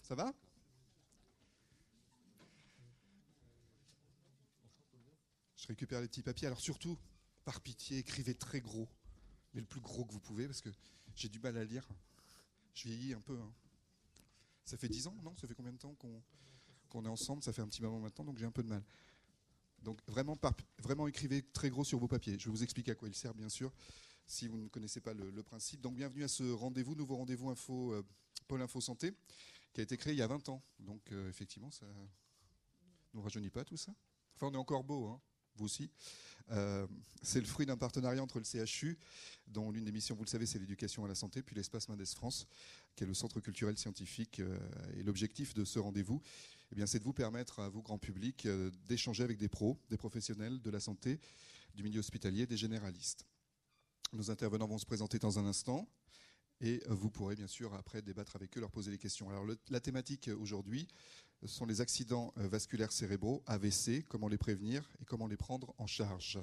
Ça va? Je récupère les petits papiers. Alors surtout, par pitié, écrivez très gros. Mais le plus gros que vous pouvez, parce que j'ai du mal à lire. Je vieillis un peu. Hein. Ça fait 10 ans, non? Ça fait combien de temps qu'on est ensemble? Ça fait un petit moment maintenant, donc j'ai un peu de mal. Donc vraiment écrivez très gros sur vos papiers. Je vais vous expliquer à quoi il sert, bien sûr, si vous ne connaissez pas le principe. Donc bienvenue à ce rendez-vous, nouveau rendez-vous info, Pôle Info Santé, qui a été créé il y a 20 ans. Donc effectivement, ça ne nous rajeunit pas tout ça. Enfin, on est encore beau, hein, vous aussi. C'est le fruit d'un partenariat entre le CHU, dont l'une des missions, vous le savez, c'est l'éducation à la santé, puis l'Espace Mendes France, qui est le centre culturel scientifique. Et l'objectif de ce rendez-vous, eh bien, c'est de vous permettre, à vous, grand public, d'échanger avec des pros, des professionnels de la santé, du milieu hospitalier, des généralistes. Nos intervenants vont se présenter dans un instant. Et vous pourrez bien sûr après débattre avec eux, leur poser des questions. Alors la thématique aujourd'hui sont les accidents vasculaires cérébraux, AVC, comment les prévenir et comment les prendre en charge.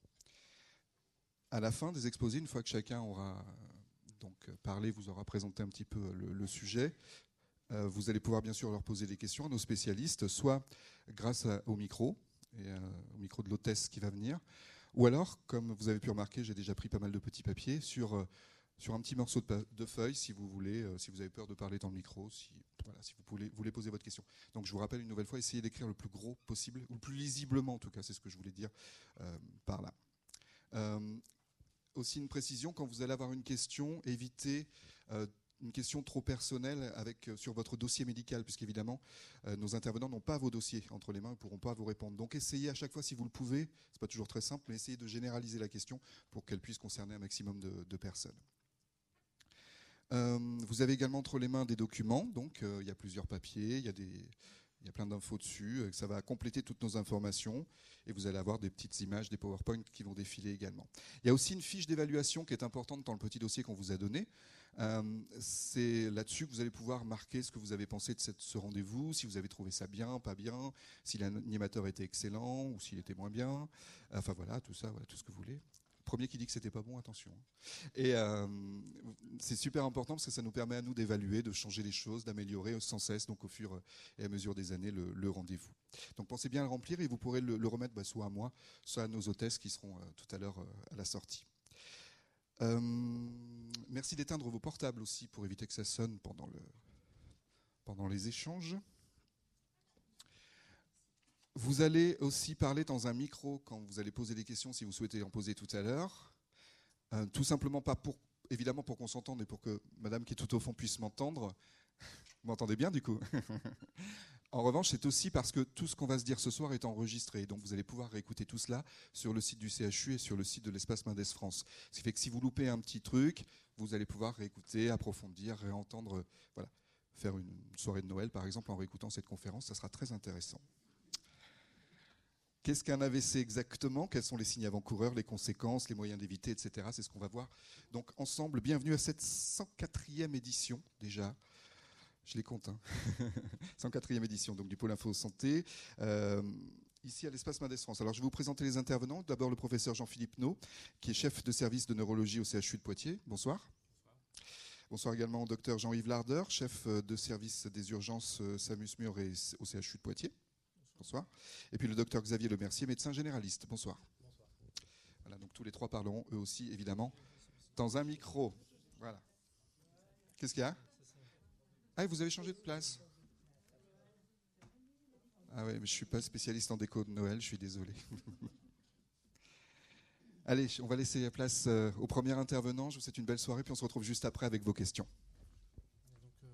À la fin des exposés, une fois que chacun aura donc parlé, vous aura présenté un petit peu le sujet, vous allez pouvoir bien sûr leur poser des questions à nos spécialistes, soit grâce au micro, et au micro de l'hôtesse qui va venir, ou alors, comme vous avez pu remarquer, j'ai déjà pris pas mal de petits papiers sur un petit morceau de feuille, si vous voulez, si vous avez peur de parler dans le micro, si vous voulez poser votre question. Donc je vous rappelle une nouvelle fois, essayez d'écrire le plus gros possible, ou le plus lisiblement en tout cas, c'est ce que je voulais dire par là. Aussi une précision, quand vous allez avoir une question, évitez une question trop personnelle sur votre dossier médical, puisqu'évidemment, nos intervenants n'ont pas vos dossiers entre les mains et ne pourront pas vous répondre. Donc essayez à chaque fois, si vous le pouvez, ce n'est pas toujours très simple, mais essayez de généraliser la question pour qu'elle puisse concerner un maximum de personnes. Vous avez également entre les mains des documents, donc il y a plusieurs papiers, il y a plein d'infos dessus, ça va compléter toutes nos informations et vous allez avoir des petites images, des PowerPoint qui vont défiler également. Il y a aussi une fiche d'évaluation qui est importante dans le petit dossier qu'on vous a donné. C'est là-dessus que vous allez pouvoir marquer ce que vous avez pensé de ce rendez-vous, si vous avez trouvé ça bien, pas bien, si l'animateur était excellent ou s'il était moins bien. Enfin voilà, tout ça, voilà, tout ce que vous voulez. Premier qui dit que c'était pas bon, attention. Et c'est super important parce que ça nous permet à nous d'évaluer, de changer les choses, d'améliorer sans cesse, donc au fur et à mesure des années, le rendez-vous. Donc pensez bien à le remplir et vous pourrez le remettre soit à moi, soit à nos hôtesses qui seront tout à l'heure à la sortie. Merci d'éteindre vos portables aussi pour éviter que ça sonne pendant les échanges. Vous allez aussi parler dans un micro quand vous allez poser des questions, si vous souhaitez en poser tout à l'heure. Tout simplement pas évidemment pour qu'on s'entende et pour que madame qui est tout au fond puisse m'entendre. Vous m'entendez bien du coup? En revanche, c'est aussi parce que tout ce qu'on va se dire ce soir est enregistré. Donc vous allez pouvoir réécouter tout cela sur le site du CHU et sur le site de l'Espace Mendes France. Ce qui fait que si vous loupez un petit truc, vous allez pouvoir réécouter, approfondir, réentendre, voilà, faire une soirée de Noël par exemple en réécoutant cette conférence, ça sera très intéressant. Qu'est-ce qu'un AVC exactement? Quels sont les signes avant-coureurs, les conséquences, les moyens d'éviter, etc. C'est ce qu'on va voir. Donc ensemble, bienvenue à cette 104e édition déjà. Je les compte, hein. 104e édition donc, du Pôle Info Santé, ici à l'Espace Mendes France. Alors je vais vous présenter les intervenants. D'abord le professeur Jean-Philippe Naud, qui est chef de service de neurologie au CHU de Poitiers. Bonsoir. Bonsoir également au docteur Jean-Yves Larder, chef de service des urgences SAMUS-MUR au CHU de Poitiers. Bonsoir. Et puis le docteur Xavier Lemercier, médecin généraliste. Bonsoir. Bonsoir. Voilà, donc tous les trois parleront eux aussi, évidemment, dans un micro. Voilà. Qu'est-ce qu'il y a? Ah, vous avez changé de place? Ah oui, mais je ne suis pas spécialiste en déco de Noël, je suis désolé. Allez, on va laisser la place au premier intervenant. Je vous souhaite une belle soirée, puis on se retrouve juste après avec vos questions. Donc,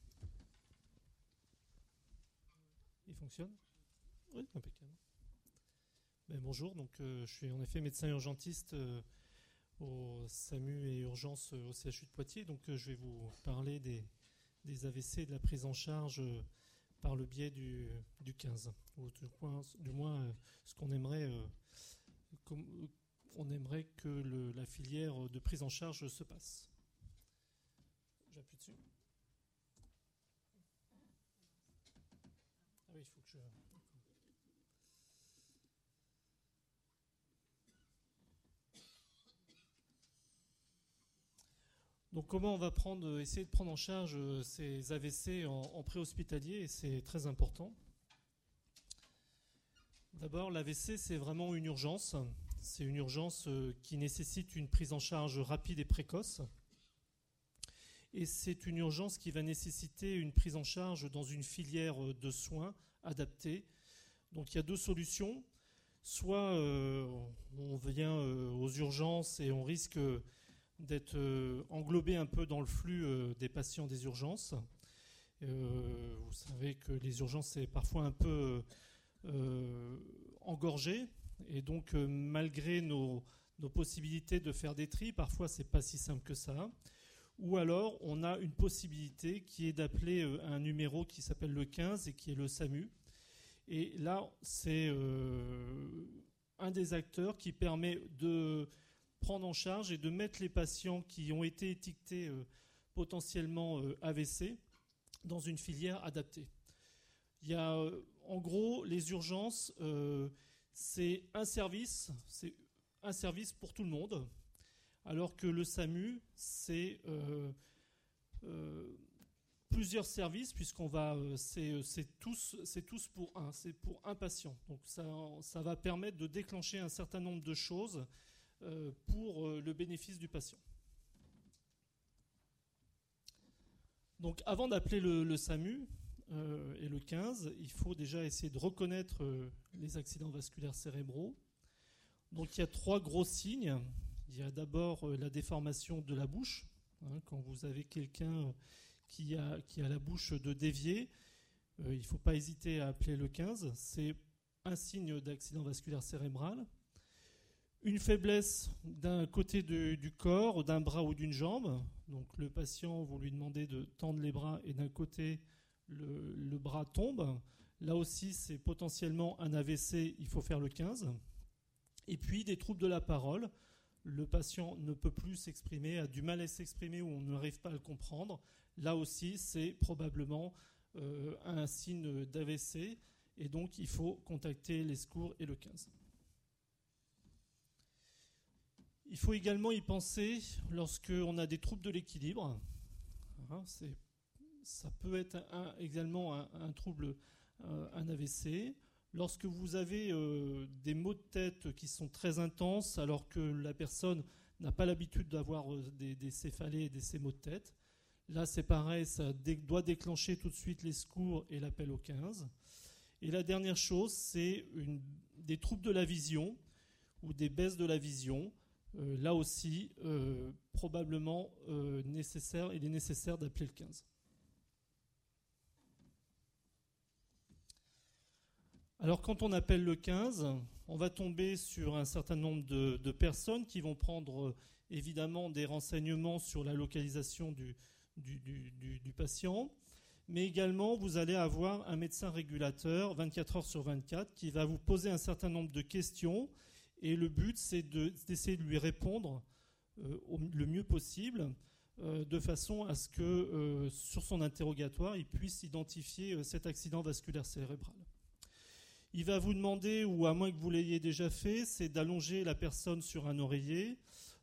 il fonctionne? Oui, impeccable. Bonjour, donc, je suis en effet médecin urgentiste au SAMU et urgence au CHU de Poitiers. Donc je vais vous parler des AVC et de la prise en charge par le biais du 15. Ou du moins ce qu'on aimerait, on aimerait que la filière de prise en charge se passe. J'appuie dessus. Ah oui, il faut que je... Donc comment on va essayer de prendre en charge ces AVC en préhospitalier, et c'est très important. D'abord, l'AVC, c'est vraiment une urgence. C'est une urgence qui nécessite une prise en charge rapide et précoce. Et c'est une urgence qui va nécessiter une prise en charge dans une filière de soins adaptée. Donc il y a deux solutions. Soit on vient aux urgences et on risque d'être englobé un peu dans le flux des patients des urgences. Vous savez que les urgences, c'est parfois un peu engorgé. Et donc, malgré nos possibilités de faire des tris, parfois, c'est pas si simple que ça. Ou alors, on a une possibilité qui est d'appeler un numéro qui s'appelle le 15 et qui est le SAMU. Et là, c'est un des acteurs qui permet de prendre en charge et de mettre les patients qui ont été étiquetés potentiellement AVC dans une filière adaptée. Il y a, en gros, les urgences, c'est un service pour tout le monde, alors que le SAMU, c'est plusieurs services, puisqu'on va, c'est tous pour un patient. Donc ça va permettre de déclencher un certain nombre de choses pour le bénéfice du patient. Donc avant d'appeler le SAMU et le 15, il faut déjà essayer de reconnaître les accidents vasculaires cérébraux. Donc il y a 3 gros signes. Il y a d'abord la déformation de la bouche. Quand vous avez quelqu'un qui a la bouche de déviée, il ne faut pas hésiter à appeler le 15. C'est un signe d'accident vasculaire cérébral. Une faiblesse d'un côté du corps, d'un bras ou d'une jambe. Donc le patient, vous lui demandez de tendre les bras et d'un côté, le bras tombe. Là aussi, c'est potentiellement un AVC, il faut faire le 15. Et puis des troubles de la parole. Le patient ne peut plus s'exprimer, a du mal à s'exprimer ou on n'arrive pas à le comprendre. Là aussi, c'est probablement un signe d'AVC et donc il faut contacter les secours et le 15. Il faut également y penser lorsqu'on a des troubles de l'équilibre. Ça peut être également un trouble, un AVC. Lorsque vous avez des maux de tête qui sont très intenses, alors que la personne n'a pas l'habitude d'avoir des céphalées et ces maux de tête, là c'est pareil, ça doit déclencher tout de suite les secours et l'appel au 15. Et la dernière chose, c'est des troubles de la vision ou des baisses de la vision. Là aussi, probablement il est nécessaire d'appeler le 15. Alors quand on appelle le 15, on va tomber sur un certain nombre de personnes qui vont prendre évidemment des renseignements sur la localisation du patient, mais également vous allez avoir un médecin régulateur 24 heures sur 24 qui va vous poser un certain nombre de questions et le but c'est d'essayer de lui répondre le mieux possible de façon à ce que sur son interrogatoire il puisse identifier cet accident vasculaire cérébral. Il va vous demander, ou à moins que vous l'ayez déjà fait, c'est d'allonger la personne sur un oreiller,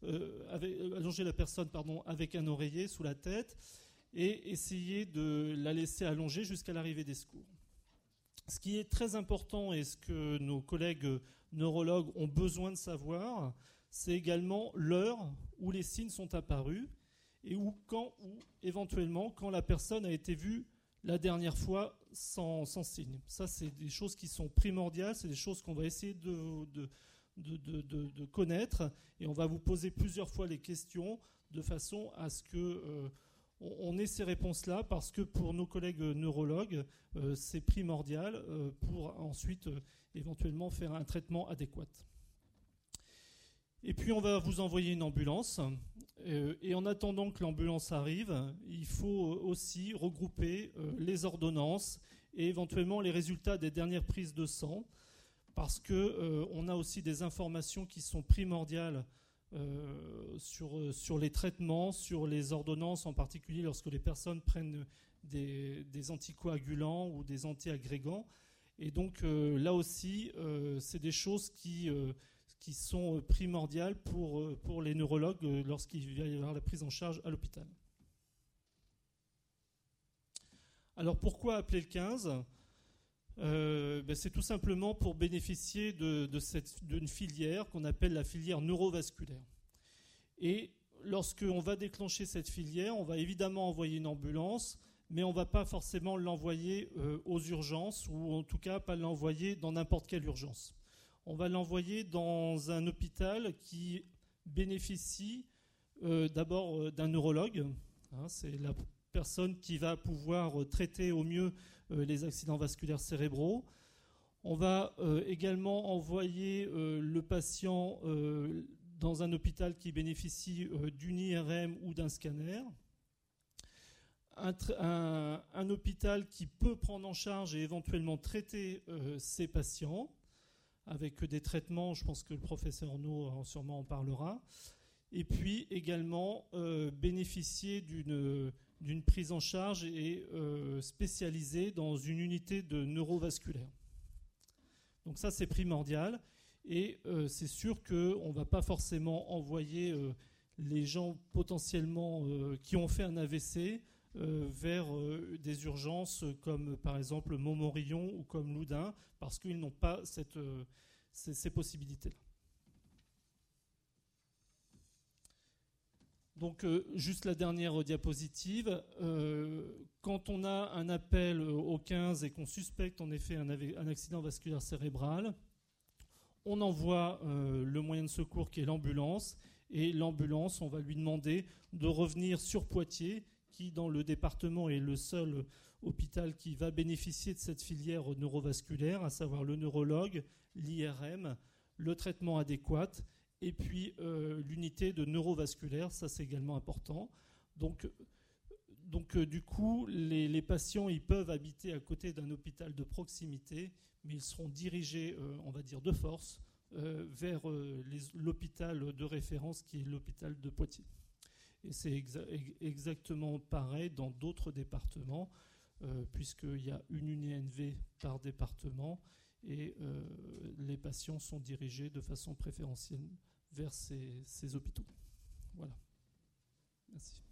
avec un oreiller sous la tête et essayer de la laisser allonger jusqu'à l'arrivée des secours. Ce qui est très important et ce que nos collègues neurologues ont besoin de savoir, c'est également l'heure où les signes sont apparus et éventuellement quand la personne a été vue la dernière fois sans signe. Ça, c'est des choses qui sont primordiales, c'est des choses qu'on va essayer de connaître et on va vous poser plusieurs fois les questions de façon à ce que on ait ces réponses-là parce que pour nos collègues neurologues, c'est primordial pour ensuite éventuellement faire un traitement adéquat. Et puis on va vous envoyer une ambulance. Et en attendant que l'ambulance arrive, il faut aussi regrouper les ordonnances et éventuellement les résultats des dernières prises de sang, parce qu'on a aussi des informations qui sont primordiales sur les traitements, sur les ordonnances, en particulier lorsque les personnes prennent des anticoagulants ou des antiagrégants. Et donc là aussi, c'est des choses qui qui sont primordiales pour les neurologues lorsqu'il va y avoir la prise en charge à l'hôpital. Alors pourquoi appeler le 15 ? C'est tout simplement pour bénéficier d'une filière qu'on appelle la filière neurovasculaire. Et lorsqu'on va déclencher cette filière, on va évidemment envoyer une ambulance, mais on ne va pas forcément l'envoyer aux urgences, ou en tout cas pas l'envoyer dans n'importe quelle urgence. On va l'envoyer dans un hôpital qui bénéficie d'abord d'un neurologue. C'est la personne qui va pouvoir traiter au mieux les accidents vasculaires cérébraux. On va également envoyer le patient dans un hôpital qui bénéficie d'une IRM ou d'un scanner. Un hôpital qui peut prendre en charge et éventuellement traiter ces patients avec des traitements, je pense que le professeur Arnaud sûrement en parlera. Et puis également bénéficier d'une prise en charge et spécialisée dans une unité de neurovasculaire. Donc ça, c'est primordial. Et c'est sûr qu'on ne va pas forcément envoyer les gens potentiellement qui ont fait un AVC vers des urgences comme par exemple Montmorillon ou comme Loudun, parce qu'ils n'ont pas ces possibilités-là. Donc, juste la dernière diapositive. Quand on a un appel au 15 et qu'on suspecte en effet un accident vasculaire cérébral, on envoie le moyen de secours qui est l'ambulance. Et l'ambulance, on va lui demander de revenir sur Poitiers, qui dans le département est le seul hôpital qui va bénéficier de cette filière neurovasculaire, à savoir le neurologue, l'IRM, le traitement adéquat, et puis l'unité de neurovasculaire, ça c'est également important. Donc du coup, les patients ils peuvent habiter à côté d'un hôpital de proximité, mais ils seront dirigés, on va dire de force, vers l'hôpital de référence qui est l'hôpital de Poitiers. Et c'est exactement pareil dans d'autres départements, puisqu'il y a une UNINV par département, et les patients sont dirigés de façon préférentielle vers ces hôpitaux. Voilà. Merci.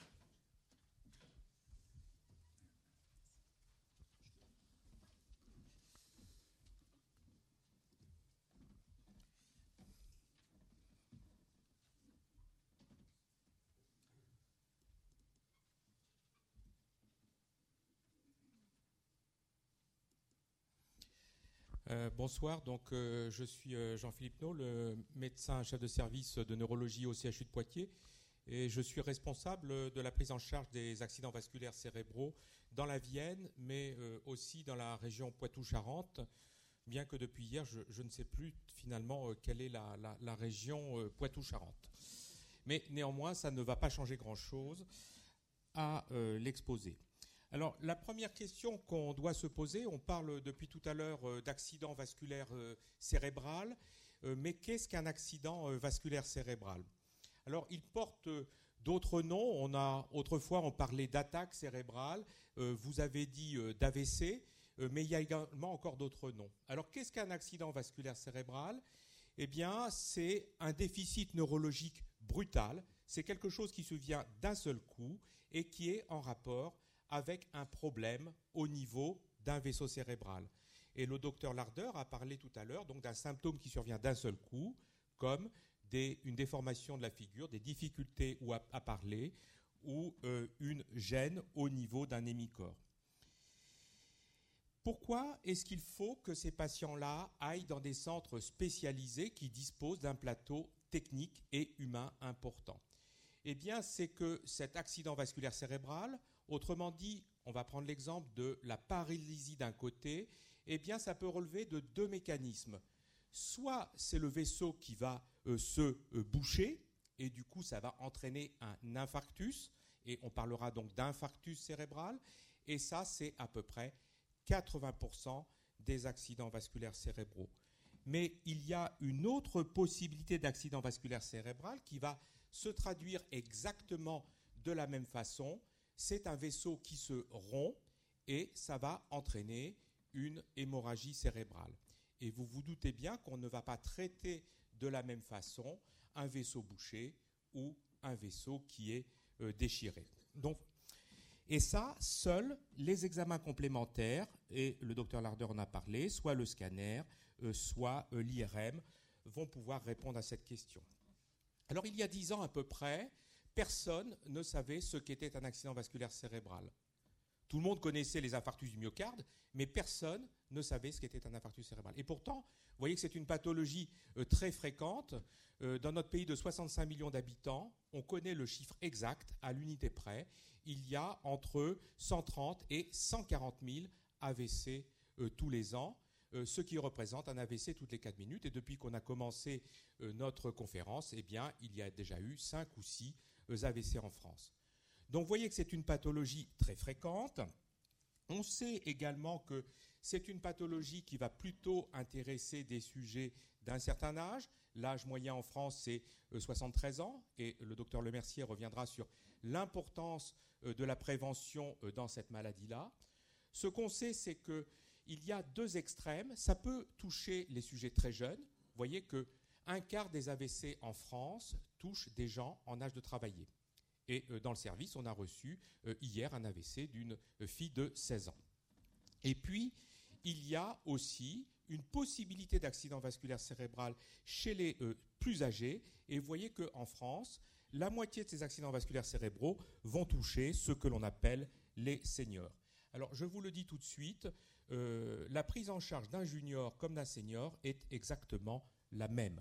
Bonsoir, donc je suis Jean-Philippe Nault, le médecin chef de service de neurologie au CHU de Poitiers, et je suis responsable de la prise en charge des accidents vasculaires cérébraux dans la Vienne, mais aussi dans la région Poitou-Charentes, bien que depuis hier, je ne sais plus finalement quelle est la région Poitou-Charentes. Mais néanmoins, ça ne va pas changer grand-chose à l'exposé. Alors, la première question qu'on doit se poser, on parle depuis tout à l'heure d'accident vasculaire cérébral, mais qu'est-ce qu'un accident vasculaire cérébral ? Alors, il porte d'autres noms. Autrefois, on parlait d'attaque cérébrale, vous avez dit d'AVC, mais il y a également encore d'autres noms. Alors, qu'est-ce qu'un accident vasculaire cérébral ? Eh bien, c'est un déficit neurologique brutal. C'est quelque chose qui se vient d'un seul coup et qui est en rapport avec un problème au niveau d'un vaisseau cérébral. Et le docteur Larder a parlé tout à l'heure donc d'un symptôme qui survient d'un seul coup, comme une déformation de la figure, des difficultés à parler ou une gêne au niveau d'un hémicorps. Pourquoi est-ce qu'il faut que ces patients-là aillent dans des centres spécialisés qui disposent d'un plateau technique et humain important ? Eh bien, c'est que cet accident vasculaire cérébral, autrement dit, on va prendre l'exemple de la paralysie d'un côté, eh bien, ça peut relever de deux mécanismes. Soit c'est le vaisseau qui va se boucher, et du coup, ça va entraîner un infarctus, et on parlera donc d'infarctus cérébral, et ça, c'est à peu près 80% des accidents vasculaires cérébraux. Mais il y a une autre possibilité d'accident vasculaire cérébral qui va se traduire exactement de la même façon. C'est un vaisseau qui se rompt et ça va entraîner une hémorragie cérébrale. Et vous vous doutez bien qu'on ne va pas traiter de la même façon un vaisseau bouché ou un vaisseau qui est déchiré. Donc, et ça, seuls les examens complémentaires, et le docteur Larder en a parlé, soit le scanner, soit l'IRM, vont pouvoir répondre à cette question. Alors, il y a 10 ans à peu près, personne ne savait ce qu'était un accident vasculaire cérébral. Tout le monde connaissait les infarctus du myocarde, mais personne ne savait ce qu'était un infarctus cérébral. Et pourtant, vous voyez que c'est une pathologie très fréquente. Dans notre pays de 65 millions d'habitants, on connaît le chiffre exact, à l'unité près. Il y a entre 130 et 140 000 AVC tous les ans, ce qui représente un AVC toutes les 4 minutes. Et depuis qu'on a commencé notre conférence, eh bien, il y a déjà eu 5 ou 6 AVC en France. Donc vous voyez que c'est une pathologie très fréquente. On sait également que c'est une pathologie qui va plutôt intéresser des sujets d'un certain âge. L'âge moyen en France, c'est 73 ans, et le docteur Lemercier reviendra sur l'importance de la prévention dans cette maladie-là. Ce qu'on sait, c'est qu'il y a 2 extrêmes. Ça peut toucher les sujets très jeunes. Vous voyez qu'un quart des AVC en France touchent des gens en âge de travailler. Et dans le service, on a reçu hier un AVC d'une fille de 16 ans. Et puis, il y a aussi une possibilité d'accident vasculaire cérébral chez les plus âgés. Et vous voyez qu'en France, la moitié de ces accidents vasculaires cérébraux vont toucher ce que l'on appelle les seniors. Alors, je vous le dis tout de suite, la prise en charge d'un junior comme d'un senior est exactement la même.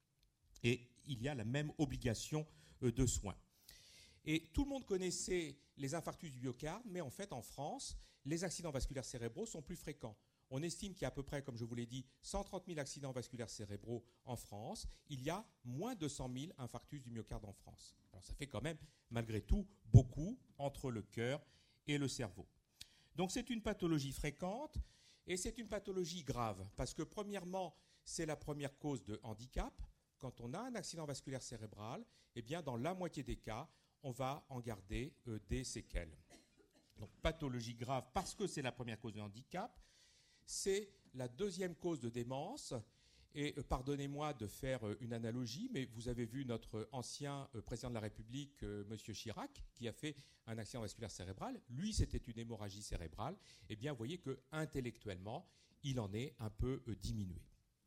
Et il y a la même obligation de soins. Et tout le monde connaissait les infarctus du myocarde, mais en fait, en France, les accidents vasculaires cérébraux sont plus fréquents. On estime qu'il y a à peu près, comme je vous l'ai dit, 130 000 accidents vasculaires cérébraux en France. Il y a moins de 100 000 infarctus du myocarde en France. Alors ça fait quand même, malgré tout, beaucoup entre le cœur et le cerveau. Donc c'est une pathologie fréquente et c'est une pathologie grave parce que premièrement, c'est la première cause de handicap. Quand on a un accident vasculaire cérébral, eh bien dans la moitié des cas, on va en garder des séquelles. Donc pathologie grave parce que c'est la première cause de handicap. C'est la deuxième cause de démence. Et pardonnez-moi de faire une analogie, mais vous avez vu notre ancien président de la République, M. Chirac, qui a fait un accident vasculaire cérébral. Lui, c'était une hémorragie cérébrale. Eh bien, vous voyez qu'intellectuellement, il en est un peu diminué.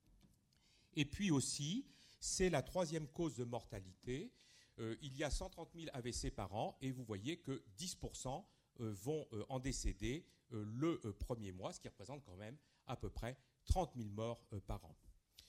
Et puis aussi, c'est la troisième cause de mortalité. Il y a 130 000 AVC par an et vous voyez que 10% vont en décéder le premier mois, ce qui représente quand même à peu près 30 000 morts par an.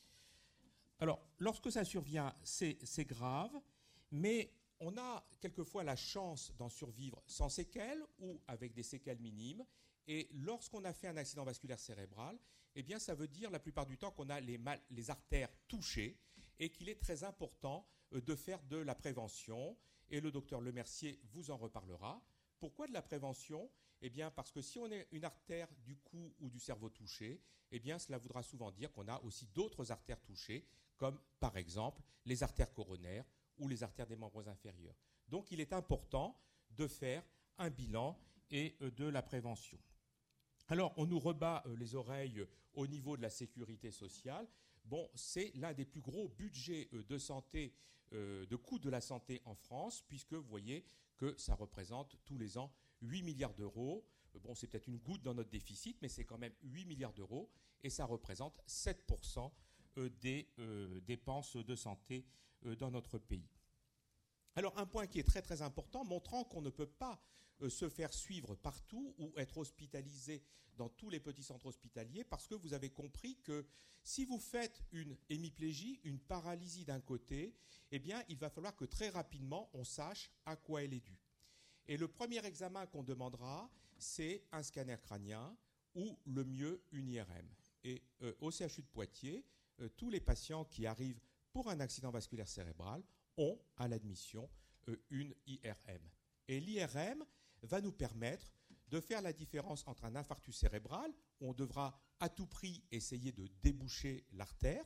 Alors, lorsque ça survient, c'est grave, mais on a quelquefois la chance d'en survivre sans séquelles ou avec des séquelles minimes. Et lorsqu'on a fait un accident vasculaire cérébral, eh bien, ça veut dire la plupart du temps qu'on a les artères touchées et qu'il est très important de faire de la prévention. Et le docteur Lemercier vous en reparlera. Pourquoi de la prévention ? Eh bien, parce que si on a une artère du cou ou du cerveau touchée, eh bien, cela voudra souvent dire qu'on a aussi d'autres artères touchées, comme par exemple les artères coronaires ou les artères des membres inférieurs. Donc, il est important de faire un bilan et de la prévention. Alors, on nous rebat les oreilles au niveau de la sécurité sociale. Bon, c'est l'un des plus gros budgets de santé, de coûts de la santé en France, puisque vous voyez que ça représente tous les ans 8 milliards d'euros. Bon, c'est peut-être une goutte dans notre déficit, mais c'est quand même 8 milliards d'euros et ça représente 7% des dépenses de santé dans notre pays. Alors, un point qui est très très important, montrant qu'on ne peut pas se faire suivre partout ou être hospitalisé dans tous les petits centres hospitaliers, parce que vous avez compris que si vous faites une hémiplégie, une paralysie d'un côté, eh bien, il va falloir que très rapidement, on sache à quoi elle est due. Et le premier examen qu'on demandera, c'est un scanner crânien ou le mieux une IRM. Et au CHU de Poitiers, tous les patients qui arrivent pour un accident vasculaire cérébral ont à l'admission une IRM. Et l'IRM va nous permettre de faire la différence entre un infarctus cérébral, où on devra à tout prix essayer de déboucher l'artère,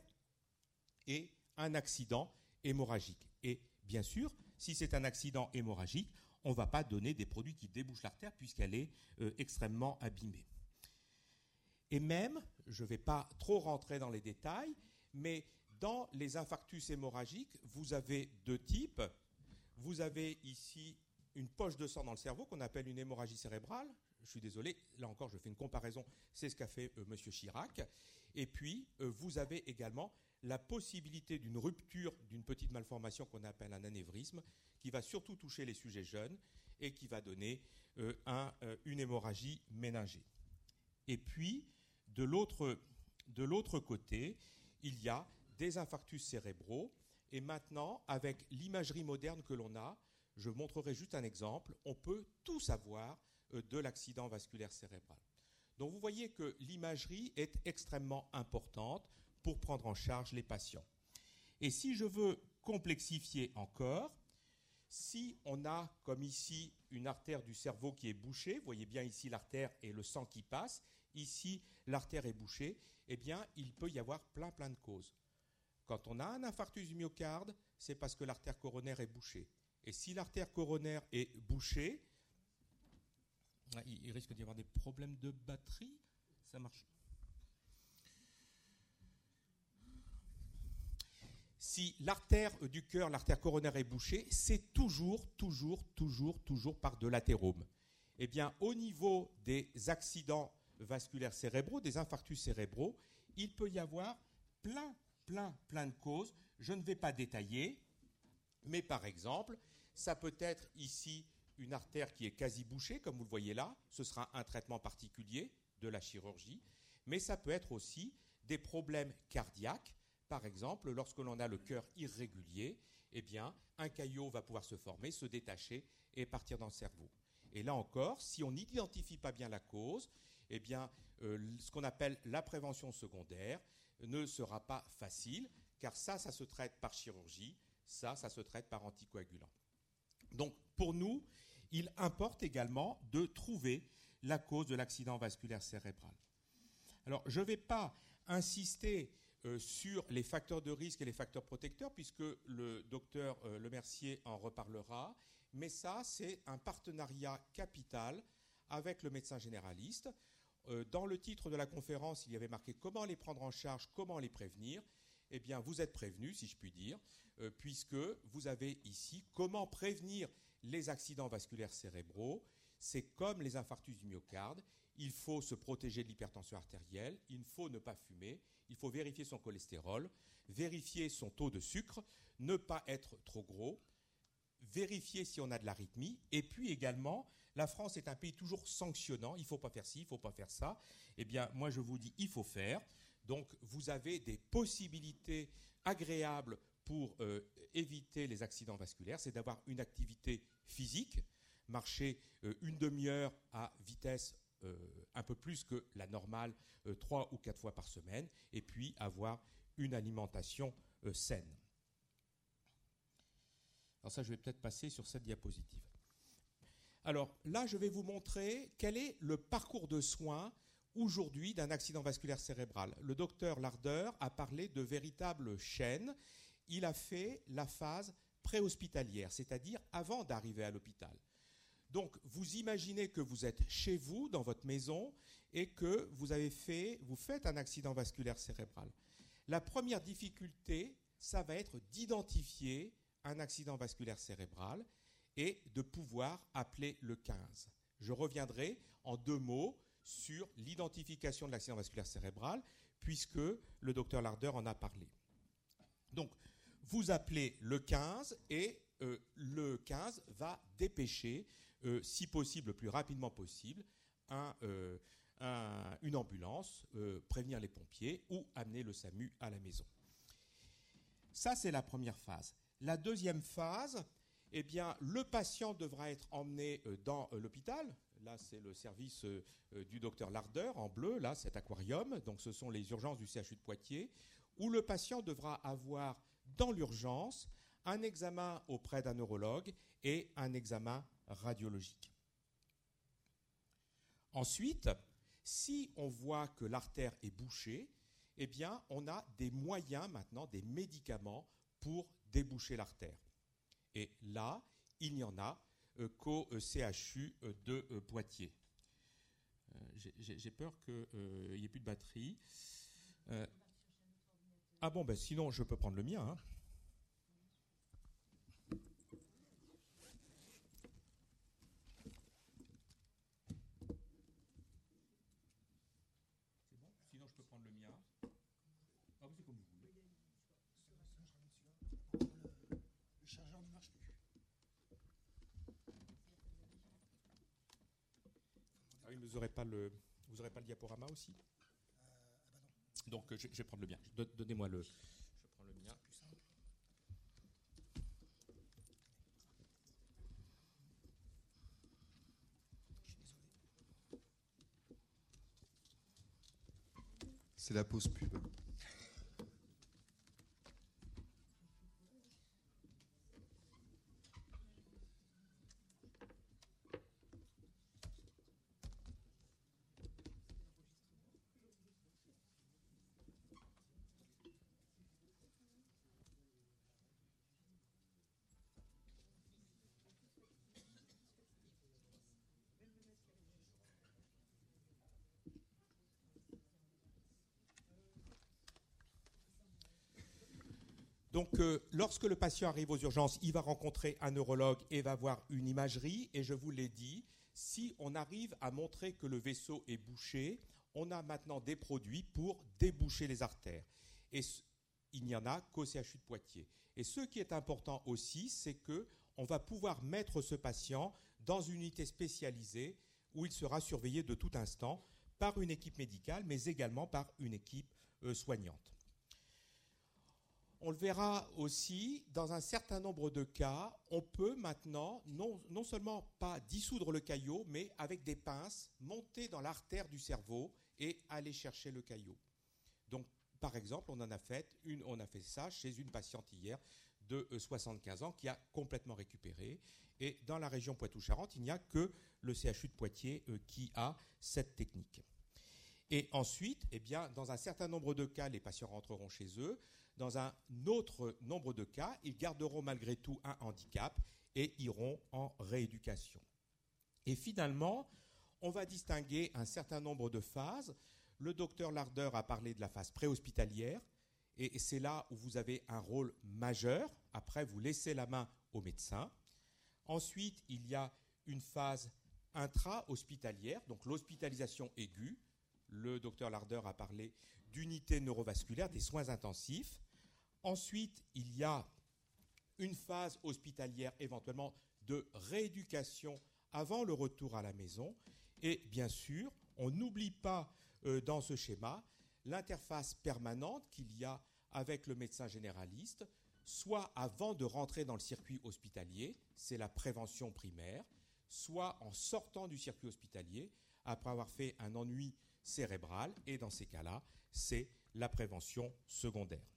et un accident hémorragique. Et bien sûr, si c'est un accident hémorragique, on ne va pas donner des produits qui débouchent l'artère puisqu'elle est extrêmement abîmée. Et même, je ne vais pas trop rentrer dans les détails, mais Dans les infarctus hémorragiques, vous avez deux types. Vous avez ici une poche de sang dans le cerveau qu'on appelle une hémorragie cérébrale. Je suis désolé, là encore je fais une comparaison, c'est ce qu'a fait M. Chirac. Et puis vous avez également la possibilité d'une rupture d'une petite malformation qu'on appelle un anévrisme, qui va surtout toucher les sujets jeunes et qui va donner une hémorragie méningée. Et puis, de l'autre côté, il y a des infarctus cérébraux. Et maintenant, avec l'imagerie moderne que l'on a, je montrerai juste un exemple, on peut tout savoir de l'accident vasculaire cérébral. Donc vous voyez que l'imagerie est extrêmement importante pour prendre en charge les patients. Et si je veux complexifier encore, si on a, comme ici, une artère du cerveau qui est bouchée, vous voyez bien ici l'artère et le sang qui passe, ici l'artère est bouchée, eh bien il peut y avoir plein de causes. Quand on a un infarctus du myocarde, c'est parce que l'artère coronaire est bouchée. Et si l'artère coronaire est bouchée, il risque d'y avoir des problèmes de batterie. Ça marche. Si l'artère du cœur, l'artère coronaire est bouchée, c'est toujours par de l'athérome. Eh bien, au niveau des accidents vasculaires cérébraux, des infarctus cérébraux, il peut y avoir plein de causes. Je ne vais pas détailler, mais par exemple, ça peut être ici une artère qui est quasi bouchée, comme vous le voyez là. Ce sera un traitement particulier de la chirurgie, mais ça peut être aussi des problèmes cardiaques. Par exemple, lorsque l'on a le cœur irrégulier, eh bien, un caillot va pouvoir se former, se détacher et partir dans le cerveau. Et là encore, si on n'identifie pas bien la cause, eh bien, ce qu'on appelle la prévention secondaire ne sera pas facile, car ça se traite par chirurgie, ça se traite par anticoagulant. Donc, pour nous, il importe également de trouver la cause de l'accident vasculaire cérébral. Alors, je ne vais pas insister sur les facteurs de risque et les facteurs protecteurs, puisque le docteur Lemercier en reparlera, mais ça, c'est un partenariat capital avec le médecin généraliste. Dans le titre de la conférence, il y avait marqué « Comment les prendre en charge, comment les prévenir ?» Eh bien, vous êtes prévenus, si je puis dire, puisque vous avez ici « Comment prévenir les accidents vasculaires cérébraux ?» C'est comme les infarctus du myocarde. Il faut se protéger de l'hypertension artérielle, il faut ne pas fumer, il faut vérifier son cholestérol, vérifier son taux de sucre, ne pas être trop gros, vérifier si on a de l'arythmie, et puis également, la France est un pays toujours sanctionnant, il ne faut pas faire ci, il ne faut pas faire ça. Eh bien, moi je vous dis, il faut faire. Donc, vous avez des possibilités agréables pour éviter les accidents vasculaires, c'est d'avoir une activité physique, marcher une demi-heure à vitesse un peu plus que la normale, 3 ou 4 fois par semaine, et puis avoir une alimentation saine. Alors ça, je vais peut-être passer sur cette diapositive. Alors là, je vais vous montrer quel est le parcours de soins aujourd'hui d'un accident vasculaire cérébral. Le docteur Lardeur a parlé de véritables chaînes. Il a fait la phase préhospitalière, c'est-à-dire avant d'arriver à l'hôpital. Donc, vous imaginez que vous êtes chez vous, dans votre maison, et que vous faites un accident vasculaire cérébral. La première difficulté, ça va être d'identifier un accident vasculaire cérébral et de pouvoir appeler le 15. Je reviendrai en 2 mots sur l'identification de l'accident vasculaire cérébral, puisque le docteur Lardeur en a parlé. Donc, vous appelez le 15 et le 15 va dépêcher, si possible, le plus rapidement possible, une ambulance, prévenir les pompiers ou amener le SAMU à la maison. Ça, c'est la première phase. La deuxième phase, eh bien, le patient devra être emmené dans l'hôpital. Là, c'est le service du docteur Lardeur, en bleu, là, cet aquarium. Donc, ce sont les urgences du CHU de Poitiers, où le patient devra avoir, dans l'urgence, un examen auprès d'un neurologue et un examen radiologique. Ensuite, si on voit que l'artère est bouchée, eh bien, on a des moyens maintenant, des médicaments pour déboucher l'artère. Et là, il n'y en a qu'au CHU de Poitiers. J'ai peur qu'il n'y ait plus de batterie. Ah bon, ben sinon je peux prendre le mien. Hein. C'est bon? Sinon je peux prendre le mien. Ah oui, c'est comme vous voulez. Le chargeur ne marche plus. Ah oui, mais vous n'aurez pas le diaporama aussi? Donc je vais prendre le mien. Donnez-moi le. Je prends le mien. Plus simple. Je suis désolé. C'est la pause pub. Donc, lorsque le patient arrive aux urgences, il va rencontrer un neurologue et va voir une imagerie. Et je vous l'ai dit, si on arrive à montrer que le vaisseau est bouché, on a maintenant des produits pour déboucher les artères. Et il n'y en a qu'au CHU de Poitiers. Et ce qui est important aussi, c'est qu'on va pouvoir mettre ce patient dans une unité spécialisée où il sera surveillé de tout instant par une équipe médicale, mais également par une équipe soignante. On le verra aussi, dans un certain nombre de cas, on peut maintenant non seulement pas dissoudre le caillot, mais avec des pinces, monter dans l'artère du cerveau et aller chercher le caillot. Donc, par exemple, on a fait ça chez une patiente hier de 75 ans qui a complètement récupéré. Et dans la région Poitou-Charentes, il n'y a que le CHU de Poitiers qui a cette technique. Et ensuite, eh bien, dans un certain nombre de cas, les patients rentreront chez eux. Dans un autre nombre de cas, ils garderont malgré tout un handicap et iront en rééducation. Et finalement, on va distinguer un certain nombre de phases. Le docteur Lardeur a parlé de la phase préhospitalière, et c'est là où vous avez un rôle majeur. Après, vous laissez la main au médecin. Ensuite, il y a une phase intra-hospitalière, donc l'hospitalisation aiguë. Le docteur Lardeur a parlé d'unité neurovasculaire, des soins intensifs. Ensuite, il y a une phase hospitalière éventuellement de rééducation avant le retour à la maison. Et bien sûr, on n'oublie pas dans ce schéma l'interface permanente qu'il y a avec le médecin généraliste, soit avant de rentrer dans le circuit hospitalier, c'est la prévention primaire, soit en sortant du circuit hospitalier, après avoir fait un ennui cérébral, et dans ces cas-là, c'est la prévention secondaire.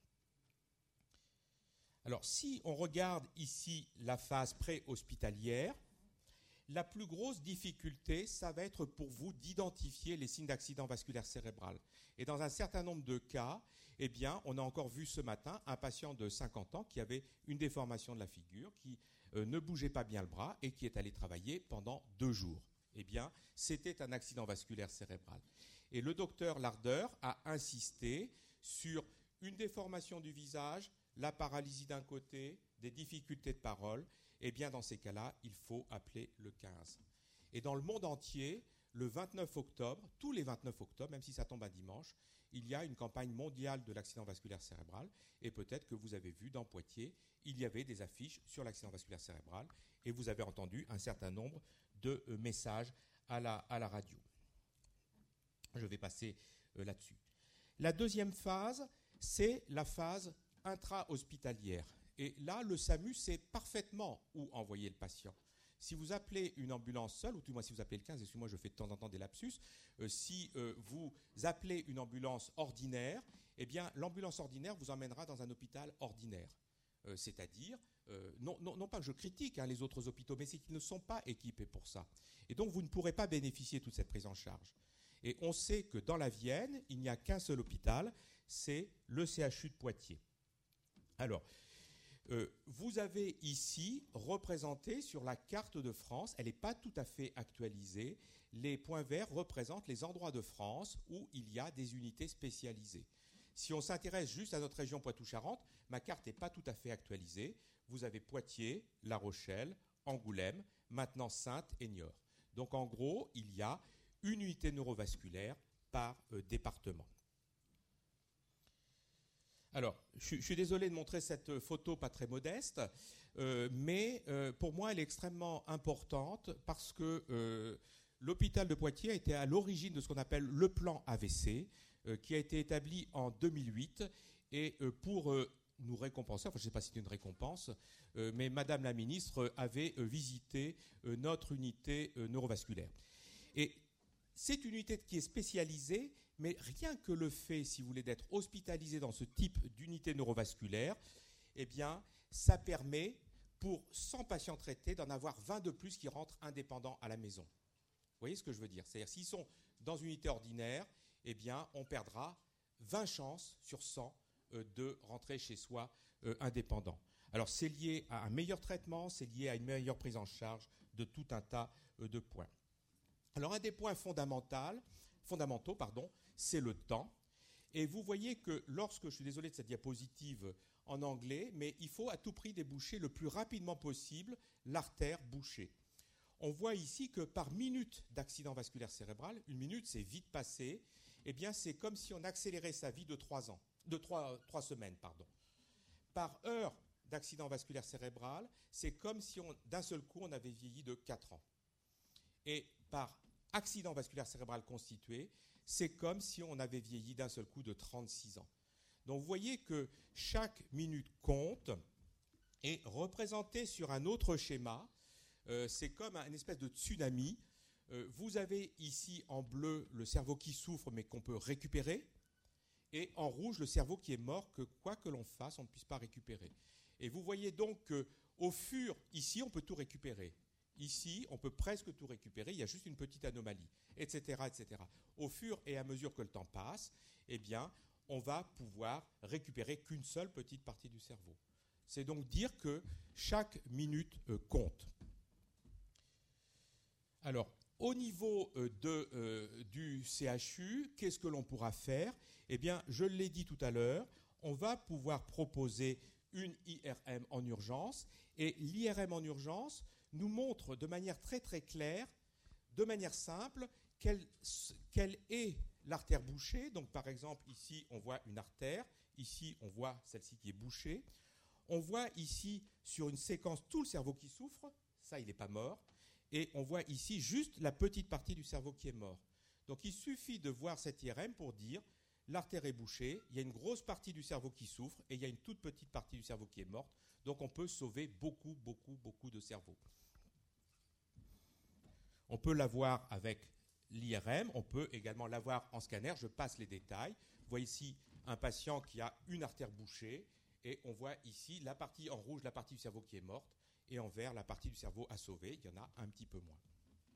Alors, si on regarde ici la phase préhospitalière, la plus grosse difficulté, ça va être pour vous d'identifier les signes d'accident vasculaire cérébral. Et dans un certain nombre de cas, eh bien, on a encore vu ce matin un patient de 50 ans qui avait une déformation de la figure, qui ne bougeait pas bien le bras et qui est allé travailler pendant 2 jours. Eh bien, c'était un accident vasculaire cérébral. Et le docteur Lardeur a insisté sur une déformation du visage, la paralysie d'un côté, des difficultés de parole. Eh bien, dans ces cas-là, il faut appeler le 15. Et dans le monde entier, le 29 octobre, tous les 29 octobre, même si ça tombe un dimanche, il y a une campagne mondiale de l'accident vasculaire cérébral. Et peut-être que vous avez vu dans Poitiers, il y avait des affiches sur l'accident vasculaire cérébral et vous avez entendu un certain nombre de messages à la radio. Je vais passer là-dessus. La deuxième phase, c'est la phase intra-hospitalière. Et là, le SAMU sait parfaitement où envoyer le patient. Si vous appelez une ambulance seule, ou tout moins si vous appelez le 15, excusez-moi, je fais de temps en temps des lapsus, si vous appelez une ambulance ordinaire, eh bien, l'ambulance ordinaire vous emmènera dans un hôpital ordinaire. C'est-à-dire, non pas que je critique les autres hôpitaux, mais c'est qu'ils ne sont pas équipés pour ça. Et donc, vous ne pourrez pas bénéficier de toute cette prise en charge. Et on sait que dans la Vienne, il n'y a qu'un seul hôpital, c'est le CHU de Poitiers. Alors, vous avez ici représenté sur la carte de France, elle n'est pas tout à fait actualisée, les points verts représentent les endroits de France où il y a des unités spécialisées. Si on s'intéresse juste à notre région Poitou-Charentes, ma carte n'est pas tout à fait actualisée. Vous avez Poitiers, La Rochelle, Angoulême, maintenant Saintes et Niort. Donc en gros, il y a une unité neurovasculaire par département. Alors, je suis désolé de montrer cette photo pas très modeste, mais pour moi, elle est extrêmement importante parce que l'hôpital de Poitiers a été à l'origine de ce qu'on appelle le plan AVC, qui a été établi en 2008, et pour nous récompenser, enfin je ne sais pas si c'est une récompense, mais Madame la ministre avait visité notre unité neurovasculaire. Et c'est une unité qui est spécialisée, mais rien que le fait, si vous voulez, d'être hospitalisé dans ce type d'unité neurovasculaire, eh bien, ça permet, pour 100 patients traités, d'en avoir 20 de plus qui rentrent indépendants à la maison. Vous voyez ce que je veux dire? C'est-à-dire, s'ils sont dans une unité ordinaire, eh bien, on perdra 20 chances sur 100 de rentrer chez soi indépendant. Alors, c'est lié à un meilleur traitement, c'est lié à une meilleure prise en charge de tout un tas de points. Alors, un des points fondamentaux, c'est le temps. Et vous voyez que lorsque, je suis désolé de cette diapositive en anglais, mais il faut à tout prix déboucher le plus rapidement possible l'artère bouchée. On voit ici que par minute d'accident vasculaire cérébral, une minute c'est vite passé, eh bien c'est comme si on accélérait sa vie de 3 semaines. Par heure d'accident vasculaire cérébral, c'est comme si d'un seul coup on avait vieilli de 4 ans. Et par accident vasculaire cérébral constitué, c'est comme si on avait vieilli d'un seul coup de 36 ans. Donc vous voyez que chaque minute compte, et représenté sur un autre schéma, c'est comme une espèce de tsunami. Vous avez ici en bleu le cerveau qui souffre mais qu'on peut récupérer, et en rouge le cerveau qui est mort que quoi que l'on fasse, on ne puisse pas récupérer. Et vous voyez donc qu'au fur, ici on peut tout récupérer. Ici, on peut presque tout récupérer, il y a juste une petite anomalie, etc., etc. Au fur et à mesure que le temps passe, eh bien, on va pouvoir récupérer qu'une seule petite partie du cerveau. C'est donc dire que chaque minute compte. Alors, au niveau du CHU, qu'est-ce que l'on pourra faire? Eh bien, je l'ai dit tout à l'heure, on va pouvoir proposer une IRM en urgence, et l'IRM en urgence nous montre de manière très très claire, de manière simple, quelle est l'artère bouchée. Donc par exemple, ici on voit une artère, ici on voit celle-ci qui est bouchée. On voit ici sur une séquence tout le cerveau qui souffre, ça il n'est pas mort, et on voit ici juste la petite partie du cerveau qui est mort. Donc il suffit de voir cette IRM pour dire l'artère est bouchée, il y a une grosse partie du cerveau qui souffre et il y a une toute petite partie du cerveau qui est morte. Donc on peut sauver beaucoup, beaucoup, beaucoup de cerveaux. On peut l'avoir avec l'IRM, on peut également l'avoir en scanner. Je passe les détails. Vous voyez ici un patient qui a une artère bouchée et on voit ici la partie en rouge, la partie du cerveau qui est morte, et en vert, la partie du cerveau à sauver. Il y en a un petit peu moins.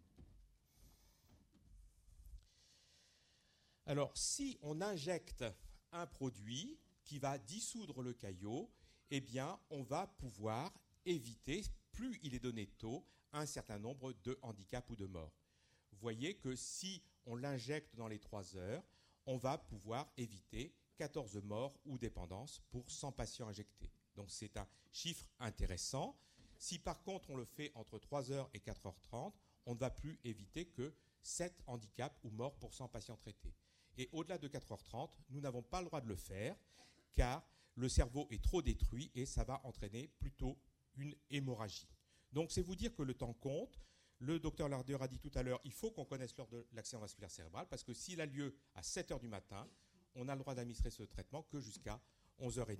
Alors, si on injecte un produit qui va dissoudre le caillot, eh bien, on va pouvoir éviter, plus il est donné tôt, un certain nombre de handicaps ou de morts. Vous voyez que si on l'injecte dans les 3 heures, on va pouvoir éviter 14 morts ou dépendances pour 100 patients injectés. Donc c'est un chiffre intéressant. Si par contre on le fait entre 3h et 4h30, on ne va plus éviter que 7 handicaps ou morts pour 100 patients traités. Et au-delà de 4h30, nous n'avons pas le droit de le faire car le cerveau est trop détruit et ça va entraîner plutôt une hémorragie. Donc c'est vous dire que le temps compte. Le docteur Larder a dit tout à l'heure, il faut qu'on connaisse l'heure de l'accident vasculaire cérébral parce que s'il a lieu à 7h du matin, on a le droit d'administrer ce traitement que jusqu'à 11h30.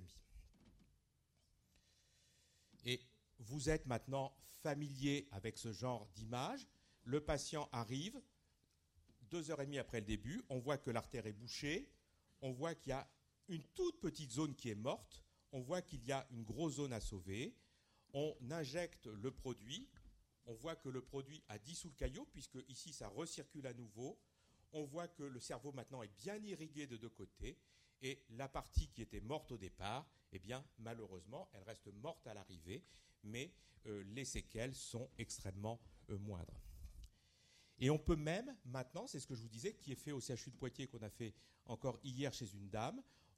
Et vous êtes maintenant familier avec ce genre d'image. Le patient arrive, 2h30 après le début, on voit que l'artère est bouchée, on voit qu'il y a une toute petite zone qui est morte, on voit qu'il y a une grosse zone à sauver, on injecte le produit, on voit que le produit a dissous le caillot, puisque ici ça recircule à nouveau, on voit que le cerveau maintenant est bien irrigué de 2 côtés, et la partie qui était morte au départ, eh bien malheureusement, elle reste morte à l'arrivée, mais les séquelles sont extrêmement moindres. Et on peut même, maintenant, c'est ce que je vous disais, qui est fait au CHU de Poitiers, qu'on a fait encore hier chez une dame,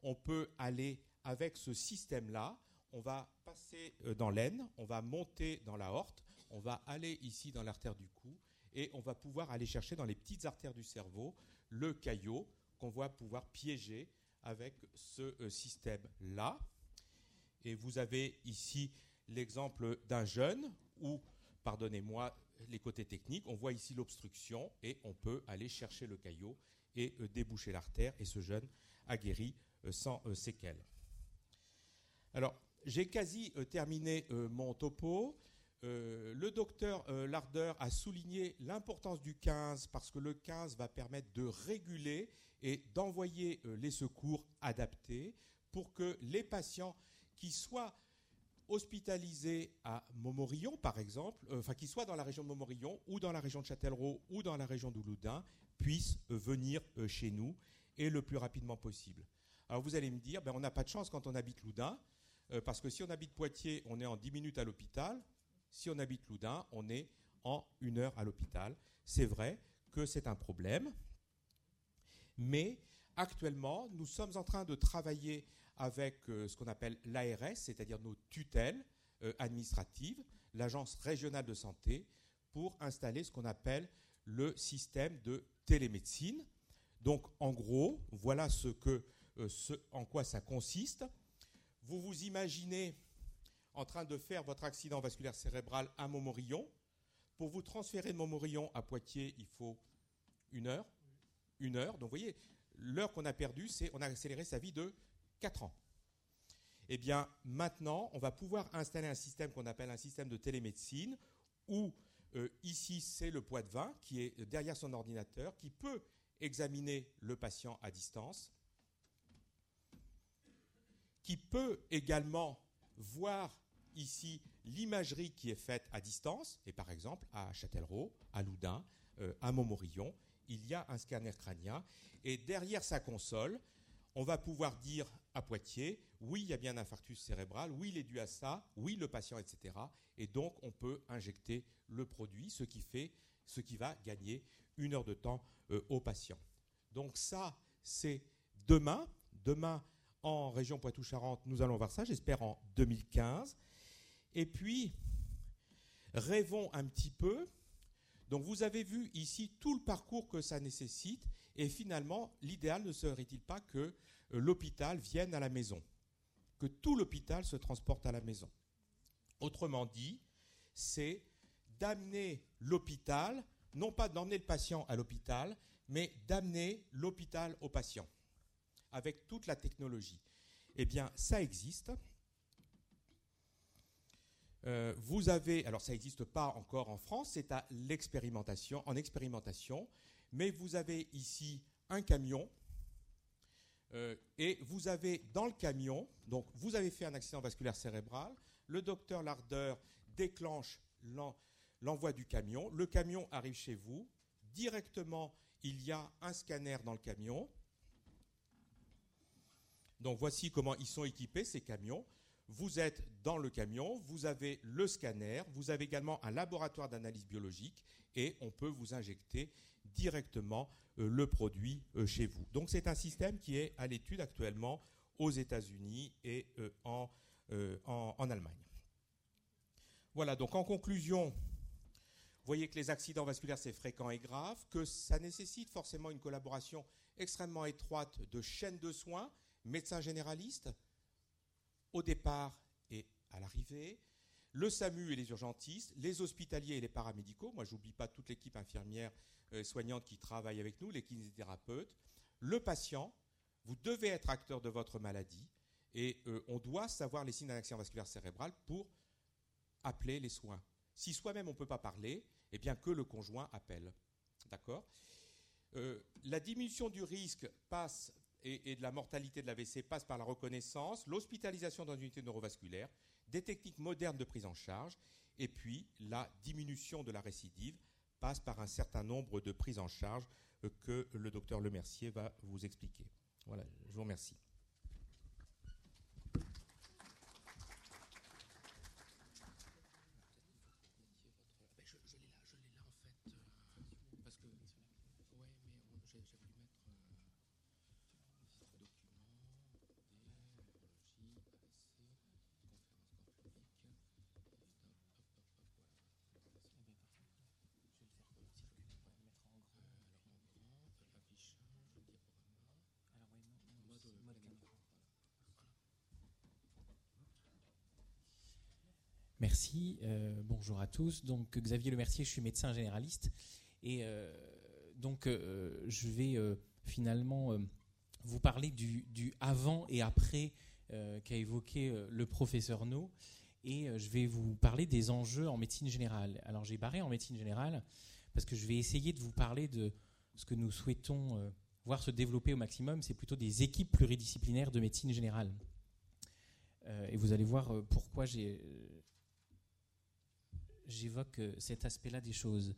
on peut aller avec ce système-là. On va passer dans l'aine, on va monter dans l'aorte, on va aller ici dans l'artère du cou et on va pouvoir aller chercher dans les petites artères du cerveau le caillot qu'on va pouvoir piéger avec ce système-là. Et vous avez ici l'exemple d'un jeune où, pardonnez-moi les côtés techniques, on voit ici l'obstruction et on peut aller chercher le caillot et déboucher l'artère et ce jeune a guéri sans séquelles. Alors, j'ai quasi terminé mon topo. Le docteur Larder a souligné l'importance du 15 parce que le 15 va permettre de réguler et d'envoyer les secours adaptés pour que les patients qui soient hospitalisés à Montmorillon, par exemple, qui soient dans la région de Montmorillon ou dans la région de Châtellerault ou dans la région d'Ouloudin, puissent venir chez nous et le plus rapidement possible. Alors vous allez me dire, on n'a pas de chance quand on habite Loudun, parce que si on habite Poitiers, on est en 10 minutes à l'hôpital. Si on habite Loudun, on est en 1 heure à l'hôpital. C'est vrai que c'est un problème, mais actuellement, nous sommes en train de travailler avec ce qu'on appelle l'ARS, c'est-à-dire nos tutelles administratives, l'Agence régionale de santé, pour installer ce qu'on appelle le système de télémédecine. Donc, en gros, voilà en quoi ça consiste. Vous vous imaginez en train de faire votre accident vasculaire cérébral à Montmorillon. Pour vous transférer de Montmorillon à Poitiers, il faut 1 heure. 1 heure. Donc, vous voyez, l'heure qu'on a perdue, c'est on a accéléré sa vie de 4 ans. Eh bien, maintenant, on va pouvoir installer un système qu'on appelle un système de télémédecine où, ici, c'est le Poids-de-Vin qui est derrière son ordinateur, qui peut examiner le patient à distance, qui peut également voir ici l'imagerie qui est faite à distance. Et par exemple, à Châtellerault, à Loudun, à Montmorillon, il y a un scanner crânien. Et derrière sa console, on va pouvoir dire à Poitiers, oui, il y a bien un infarctus cérébral, oui, il est dû à ça, oui, le patient, etc. Et donc, on peut injecter le produit, ce qui va gagner 1 heure de temps au patient. Donc ça, c'est demain. Demain, en région Poitou-Charentes, nous allons voir ça, j'espère en 2015. Et puis, rêvons un petit peu. Donc, vous avez vu ici tout le parcours que ça nécessite. Et finalement, l'idéal ne serait-il pas que l'hôpital vienne à la maison, que tout l'hôpital se transporte à la maison. Autrement dit, c'est d'amener l'hôpital, non pas d'emmener le patient à l'hôpital, mais d'amener l'hôpital au patient, avec toute la technologie. Eh bien, ça existe. Alors ça n'existe pas encore en France, c'est en expérimentation, mais vous avez ici un camion, et vous avez dans le camion, donc vous avez fait un accident vasculaire cérébral, le docteur Larder déclenche l'envoi du camion, le camion arrive chez vous, directement il y a un scanner dans le camion. Donc voici comment ils sont équipés ces camions. Vous êtes dans le camion, vous avez le scanner, vous avez également un laboratoire d'analyse biologique et on peut vous injecter directement le produit chez vous. Donc c'est un système qui est à l'étude actuellement aux États-Unis et en Allemagne. Voilà, donc en conclusion, vous voyez que les accidents vasculaires c'est fréquent et grave, que ça nécessite forcément une collaboration extrêmement étroite de chaînes de soins, médecins généralistes, au départ et à l'arrivée, le SAMU et les urgentistes, les hospitaliers et les paramédicaux. Moi, je n'oublie pas toute l'équipe infirmière soignante qui travaille avec nous, les kinésithérapeutes. Le patient, vous devez être acteur de votre maladie et on doit savoir les signes d'un accident vasculaire cérébral pour appeler les soins. Si soi-même on ne peut pas parler, eh bien que le conjoint appelle. D'accord ? La diminution du risque passe et de la mortalité de l'AVC passe par la reconnaissance, l'hospitalisation dans une unité neurovasculaire, des techniques modernes de prise en charge, et puis la diminution de la récidive passe par un certain nombre de prises en charge que le docteur Lemercier va vous expliquer. Voilà, je vous remercie. Merci, bonjour à tous. Donc Xavier Lemercier, je suis médecin généraliste et je vais finalement vous parler du avant et après qu'a évoqué le professeur No, et je vais vous parler des enjeux en médecine générale. Alors j'ai barré en médecine générale parce que je vais essayer de vous parler de ce que nous souhaitons voir se développer au maximum, c'est plutôt des équipes pluridisciplinaires de médecine générale. Et vous allez voir pourquoi j'évoque cet aspect-là des choses.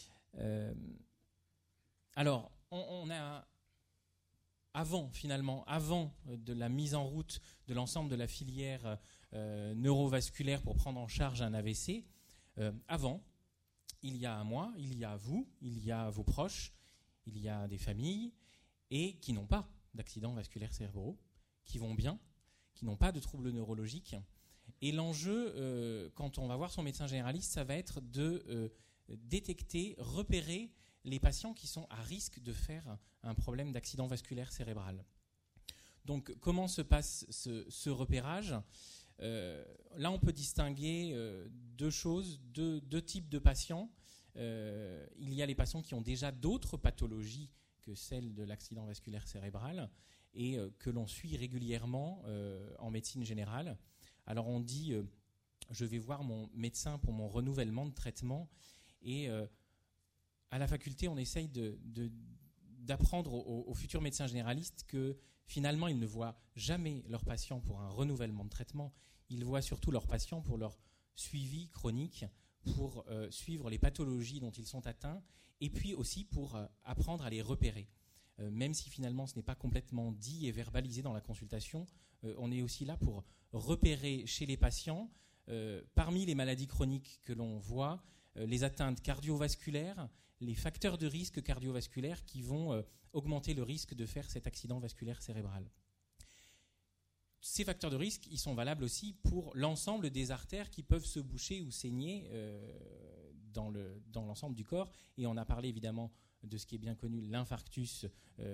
Alors, on a avant de la mise en route de l'ensemble de la filière neurovasculaire pour prendre en charge un AVC, il y a moi, il y a vous, il y a vos proches, il y a des familles et qui n'ont pas d'accidents vasculaires cérébraux, qui vont bien, qui n'ont pas de troubles neurologiques. Et l'enjeu, quand on va voir son médecin généraliste, ça va être de détecter, repérer les patients qui sont à risque de faire un problème d'accident vasculaire cérébral. Donc, comment se passe ce repérage ? Là, on peut distinguer deux choses, deux types de patients. Il y a les patients qui ont déjà d'autres pathologies que celles de l'accident vasculaire cérébral et que l'on suit régulièrement en médecine générale. Alors on dit, je vais voir mon médecin pour mon renouvellement de traitement, et à la faculté, on essaye d'apprendre aux futurs médecins généralistes que finalement, ils ne voient jamais leurs patients pour un renouvellement de traitement, ils voient surtout leurs patients pour leur suivi chronique, pour suivre les pathologies dont ils sont atteints, et puis aussi pour apprendre à les repérer. Même si finalement ce n'est pas complètement dit et verbalisé dans la consultation, on est aussi là pour repérer chez les patients, parmi les maladies chroniques que l'on voit, les atteintes cardiovasculaires, les facteurs de risque cardiovasculaires qui vont augmenter le risque de faire cet accident vasculaire cérébral. Ces facteurs de risque, ils sont valables aussi pour l'ensemble des artères qui peuvent se boucher ou saigner dans l'ensemble du corps. Et on a parlé évidemment de ce qui est bien connu, l'infarctus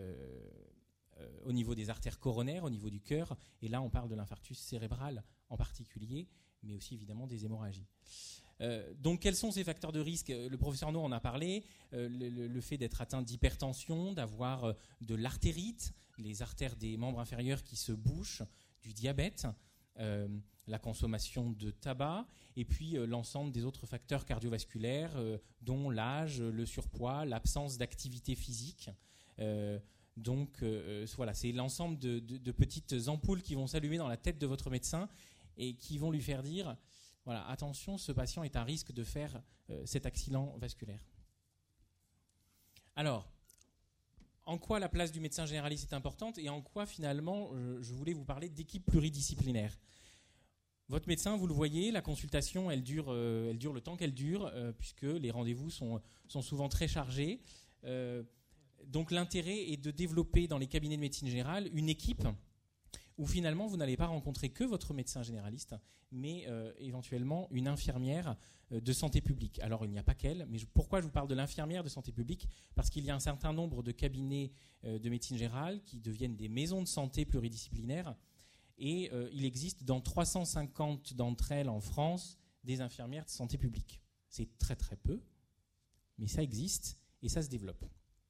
au niveau des artères coronaires, au niveau du cœur. Et là, on parle de l'infarctus cérébral en particulier, mais aussi évidemment des hémorragies. Donc, quels sont ces facteurs de risque ? Le professeur No en a parlé, le fait d'être atteint d'hypertension, d'avoir de l'artérite, les artères des membres inférieurs qui se bouchent, du diabète, la consommation de tabac, et puis l'ensemble des autres facteurs cardiovasculaires, dont l'âge, le surpoids, l'absence d'activité physique. Voilà, c'est l'ensemble de petites ampoules qui vont s'allumer dans la tête de votre médecin et qui vont lui faire dire, voilà, attention, ce patient est à risque de faire cet accident vasculaire. Alors, en quoi la place du médecin généraliste est importante et en quoi finalement je voulais vous parler d'équipes pluridisciplinaires. Votre médecin, vous le voyez, la consultation, elle dure le temps qu'elle dure, puisque les rendez-vous sont souvent très chargés. Donc l'intérêt est de développer dans les cabinets de médecine générale une équipe où finalement vous n'allez pas rencontrer que votre médecin généraliste, mais éventuellement une infirmière de santé publique. Alors il n'y a pas qu'elle, mais pourquoi je vous parle de l'infirmière de santé publique ? Parce qu'il y a un certain nombre de cabinets de médecine générale qui deviennent des maisons de santé pluridisciplinaires, et il existe dans 350 d'entre elles en France des infirmières de santé publique. C'est très très peu, mais ça existe et ça se développe.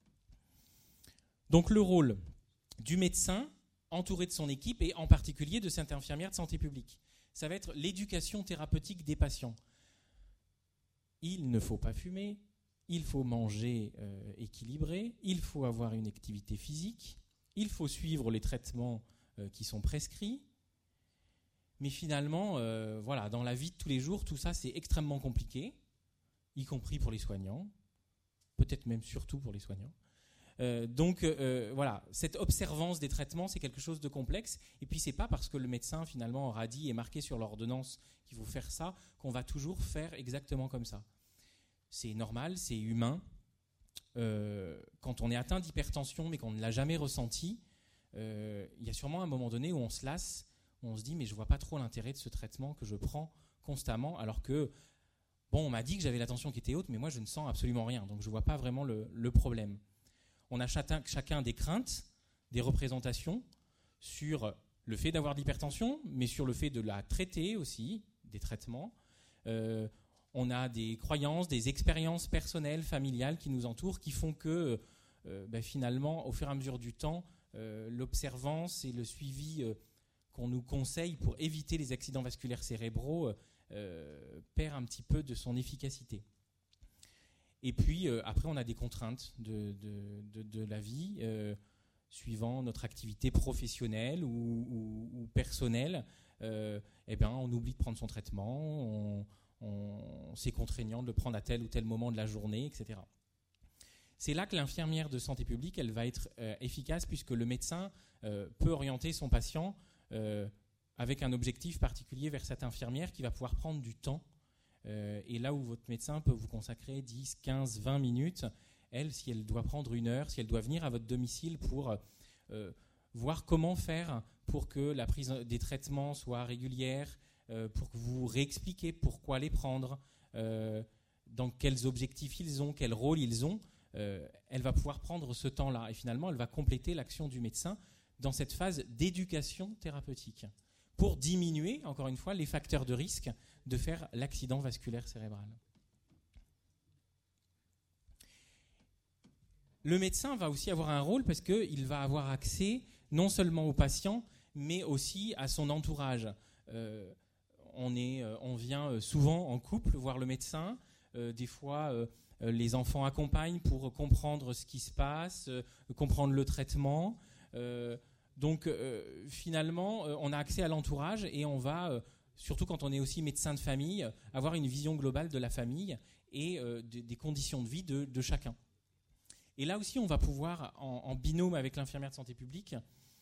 Donc le rôle du médecin entouré de son équipe et en particulier de cette infirmière de santé publique, ça va être l'éducation thérapeutique des patients. Il ne faut pas fumer, il faut manger équilibré, il faut avoir une activité physique, il faut suivre les traitements qui sont prescrits. Mais finalement, voilà, dans la vie de tous les jours, tout ça c'est extrêmement compliqué, y compris pour les soignants, peut-être même surtout pour les soignants. Voilà, cette observance des traitements, c'est quelque chose de complexe. Et puis, c'est pas parce que le médecin, finalement, aura dit et marqué sur l'ordonnance qu'il faut faire ça, qu'on va toujours faire exactement comme ça. C'est normal, c'est humain. Quand on est atteint d'hypertension, mais qu'on ne l'a jamais ressenti, il y a sûrement un moment donné où on se lasse, où on se dit, mais je vois pas trop l'intérêt de ce traitement que je prends constamment, alors que, bon, on m'a dit que j'avais la tension qui était haute, mais moi, je ne sens absolument rien. Donc, je vois pas vraiment le problème. On a chacun des craintes, des représentations sur le fait d'avoir de l'hypertension, mais sur le fait de la traiter aussi, des traitements. On a des croyances, des expériences personnelles, familiales qui nous entourent, qui font que finalement, au fur et à mesure du temps, l'observance et le suivi qu'on nous conseille pour éviter les accidents vasculaires cérébraux perd un petit peu de son efficacité. Et puis après, on a des contraintes de la vie, suivant notre activité professionnelle ou personnelle. On oublie de prendre son traitement, c'est contraignant de le prendre à tel ou tel moment de la journée, etc. C'est là que l'infirmière de santé publique, elle va être efficace, puisque le médecin peut orienter son patient avec un objectif particulier vers cette infirmière qui va pouvoir prendre du temps. Et là où votre médecin peut vous consacrer 10, 15, 20 minutes, elle, si elle doit prendre 1 heure, si elle doit venir à votre domicile pour voir comment faire pour que la prise des traitements soit régulière, pour que vous réexpliquiez pourquoi les prendre, dans quels objectifs ils ont, quel rôle ils ont, elle va pouvoir prendre ce temps-là. Et finalement, elle va compléter l'action du médecin dans cette phase d'éducation thérapeutique pour diminuer, encore une fois, les facteurs de risque de faire l'accident vasculaire cérébral. Le médecin va aussi avoir un rôle parce qu'il va avoir accès non seulement au patient, mais aussi à son entourage. On vient souvent en couple voir le médecin. Des fois, les enfants accompagnent pour comprendre ce qui se passe, comprendre le traitement. Finalement, on a accès à l'entourage et on va, surtout quand on est aussi médecin de famille, avoir une vision globale de la famille et des conditions de vie de chacun. Et là aussi, on va pouvoir, en binôme avec l'infirmière de santé publique,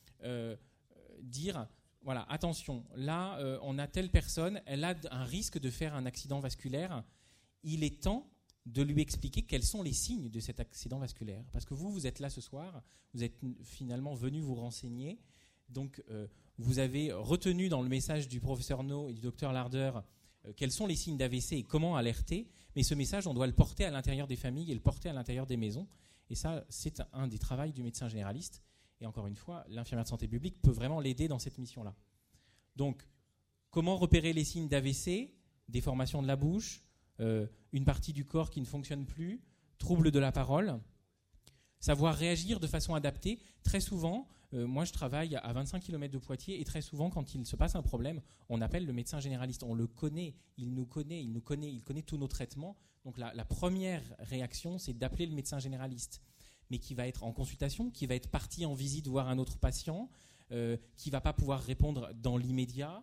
dire, voilà, attention, là, on a telle personne, elle a un risque de faire un accident vasculaire. Il est temps de lui expliquer quels sont les signes de cet accident vasculaire. Parce que vous êtes là ce soir, vous êtes finalement venu vous renseigner. Donc, vous avez retenu dans le message du professeur No et du docteur Larder quels sont les signes d'AVC et comment alerter. Mais ce message, on doit le porter à l'intérieur des familles et le porter à l'intérieur des maisons. Et ça, c'est un des travaux du médecin généraliste. Et encore une fois, l'infirmière de santé publique peut vraiment l'aider dans cette mission-là. Donc, comment repérer les signes d'AVC, déformation de la bouche, une partie du corps qui ne fonctionne plus, troubles de la parole, savoir réagir de façon adaptée. Très souvent, moi je travaille à 25 km de Poitiers et très souvent quand il se passe un problème, on appelle le médecin généraliste. On le connaît, il connaît tous nos traitements. Donc la première réaction, c'est d'appeler le médecin généraliste, mais qui va être en consultation, qui va être parti en visite voir un autre patient, qui ne va pas pouvoir répondre dans l'immédiat.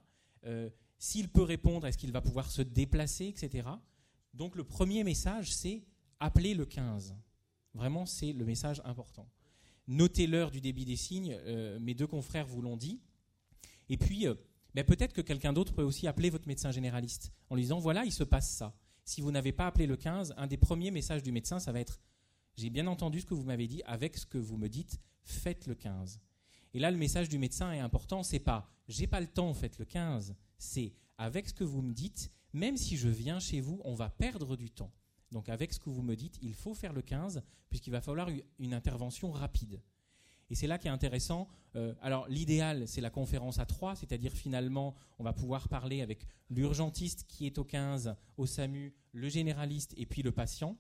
S'il peut répondre, est-ce qu'il va pouvoir se déplacer, etc. Donc le premier message, c'est appeler le 15. Vraiment, c'est le message important. Notez l'heure du débit des signes, mes 2 confrères vous l'ont dit. Et puis, peut-être que quelqu'un d'autre peut aussi appeler votre médecin généraliste en lui disant, voilà, il se passe ça. Si vous n'avez pas appelé le 15, un des premiers messages du médecin, ça va être, j'ai bien entendu ce que vous m'avez dit, avec ce que vous me dites, faites le 15. Et là, le message du médecin est important, c'est pas, j'ai pas le temps, faites le 15. C'est, avec ce que vous me dites, même si je viens chez vous, on va perdre du temps. Donc avec ce que vous me dites, il faut faire le 15, puisqu'il va falloir une intervention rapide. Et c'est là qui est intéressant. Alors l'idéal, c'est la conférence à 3, c'est-à-dire finalement, on va pouvoir parler avec l'urgentiste qui est au 15, au SAMU, le généraliste et puis le patient.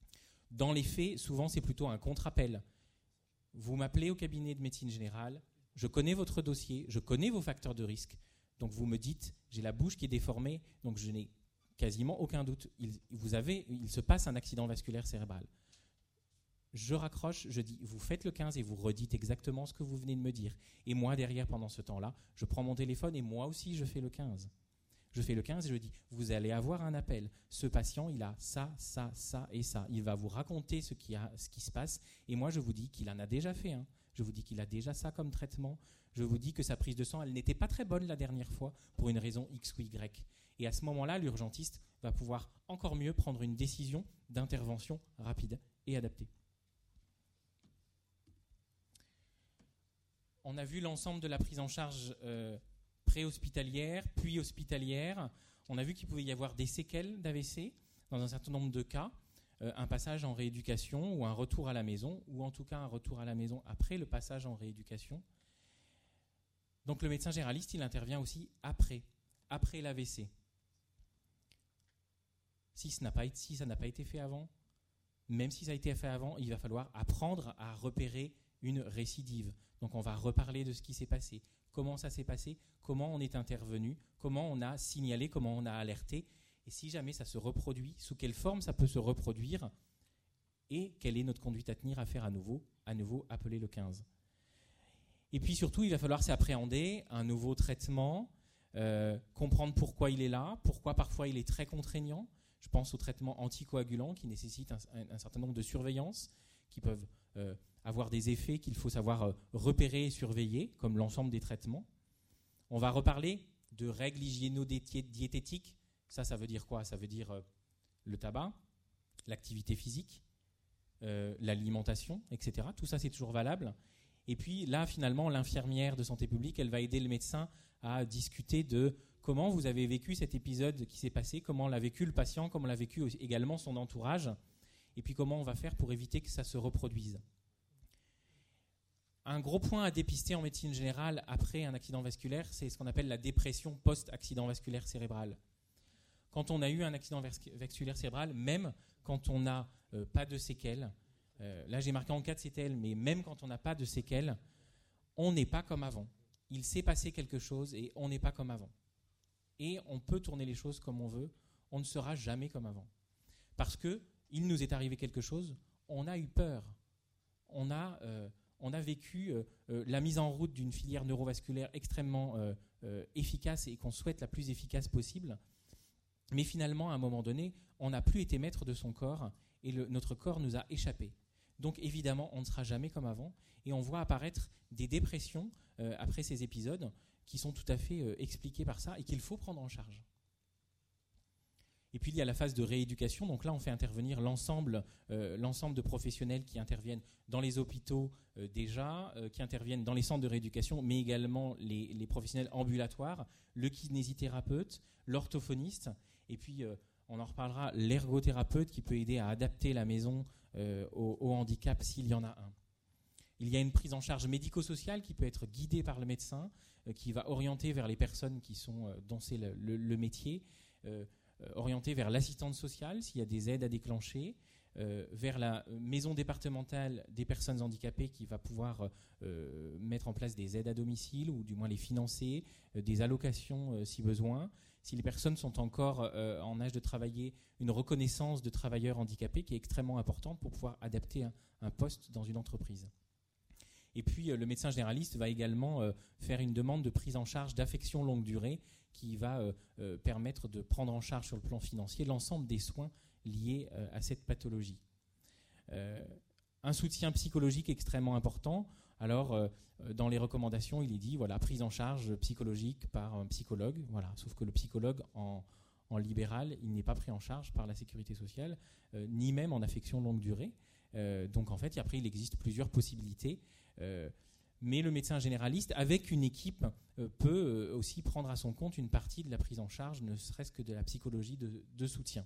Dans les faits, souvent, c'est plutôt un contre-appel. Vous m'appelez au cabinet de médecine générale, je connais votre dossier, je connais vos facteurs de risque. Donc vous me dites, j'ai la bouche qui est déformée, donc je n'ai quasiment aucun doute. Il se passe un accident vasculaire cérébral. Je raccroche, je dis, vous faites le 15 et vous redites exactement ce que vous venez de me dire. Et moi, derrière, pendant ce temps-là, je prends mon téléphone et moi aussi, je fais le 15. Je fais le 15 et je dis, vous allez avoir un appel. Ce patient, il a ça, ça, ça et ça. Il va vous raconter ce qui se passe. Et moi, je vous dis qu'il en a déjà fait un. Je vous dis qu'il a déjà ça comme traitement. Je vous dis que sa prise de sang, elle n'était pas très bonne la dernière fois pour une raison X ou Y. Et à ce moment-là, l'urgentiste va pouvoir encore mieux prendre une décision d'intervention rapide et adaptée. On a vu l'ensemble de la prise en charge pré-hospitalière, puis hospitalière. On a vu qu'il pouvait y avoir des séquelles d'AVC dans un certain nombre de cas, un passage en rééducation ou un retour à la maison, ou en tout cas un retour à la maison après le passage en rééducation. Donc le médecin généraliste, il intervient aussi après l'AVC. Si ça n'a pas été fait avant, même si ça a été fait avant, il va falloir apprendre à repérer une récidive. Donc on va reparler de ce qui s'est passé, comment ça s'est passé, comment on est intervenu, comment on a signalé, comment on a alerté, et si jamais ça se reproduit, sous quelle forme ça peut se reproduire, et quelle est notre conduite à tenir, à faire à nouveau appeler le 15. Et puis surtout, il va falloir s'appréhender un nouveau traitement, comprendre pourquoi il est là, pourquoi parfois il est très contraignant. Je pense aux traitements anticoagulants qui nécessitent un certain nombre de surveillances, qui peuvent avoir des effets qu'il faut savoir repérer et surveiller, comme l'ensemble des traitements. On va reparler de règles hygiéno-diététiques. Ça veut dire quoi? Ça veut dire le tabac, l'activité physique, l'alimentation, etc. Tout ça, c'est toujours valable. Et puis là, finalement, l'infirmière de santé publique, elle va aider le médecin à discuter de comment vous avez vécu cet épisode qui s'est passé, comment l'a vécu le patient, comment l'a vécu également son entourage, et puis comment on va faire pour éviter que ça se reproduise. Un gros point à dépister en médecine générale après un accident vasculaire, c'est ce qu'on appelle la dépression post-accident vasculaire cérébral. Quand on a eu un accident vasculaire cérébral, même quand on n'a pas de séquelles, là j'ai marqué en cas de séquelles, mais même quand on n'a pas de séquelles, on n'est pas comme avant. Il s'est passé quelque chose et on n'est pas comme avant. Et on peut tourner les choses comme on veut, on ne sera jamais comme avant. Parce qu'il nous est arrivé quelque chose, on a eu peur. On a vécu la mise en route d'une filière neurovasculaire extrêmement efficace et qu'on souhaite la plus efficace possible. Mais finalement, à un moment donné, on n'a plus été maître de son corps et notre corps nous a échappé. Donc évidemment, on ne sera jamais comme avant et on voit apparaître des dépressions après ces épisodes qui sont tout à fait expliquées par ça et qu'il faut prendre en charge. Et puis il y a la phase de rééducation, donc là on fait intervenir l'ensemble de professionnels qui interviennent dans les hôpitaux déjà, qui interviennent dans les centres de rééducation, mais également les professionnels ambulatoires, le kinésithérapeute, l'orthophoniste, et puis on en reparlera, l'ergothérapeute qui peut aider à adapter la maison au handicap s'il y en a un. Il y a une prise en charge médico-sociale qui peut être guidée par le médecin, qui va orienter vers les personnes qui sont dans le métier, orienter vers l'assistante sociale s'il y a des aides à déclencher, vers la maison départementale des personnes handicapées qui va pouvoir mettre en place des aides à domicile ou du moins les financer, des allocations si besoin. Si les personnes sont encore en âge de travailler, une reconnaissance de travailleurs handicapés qui est extrêmement importante pour pouvoir adapter un poste dans une entreprise. Et puis le médecin généraliste va également faire une demande de prise en charge d'affection longue durée qui va permettre de prendre en charge sur le plan financier l'ensemble des soins liés à cette pathologie. Un soutien psychologique extrêmement important. Alors, dans les recommandations, il est dit, voilà, prise en charge psychologique par un psychologue. Voilà. Sauf que le psychologue, en libéral, il n'est pas pris en charge par la sécurité sociale, ni même en affection longue durée. Donc, en fait, après, il existe plusieurs possibilités. Mais le médecin généraliste, avec une équipe, peut aussi prendre à son compte une partie de la prise en charge, ne serait-ce que de la psychologie de soutien.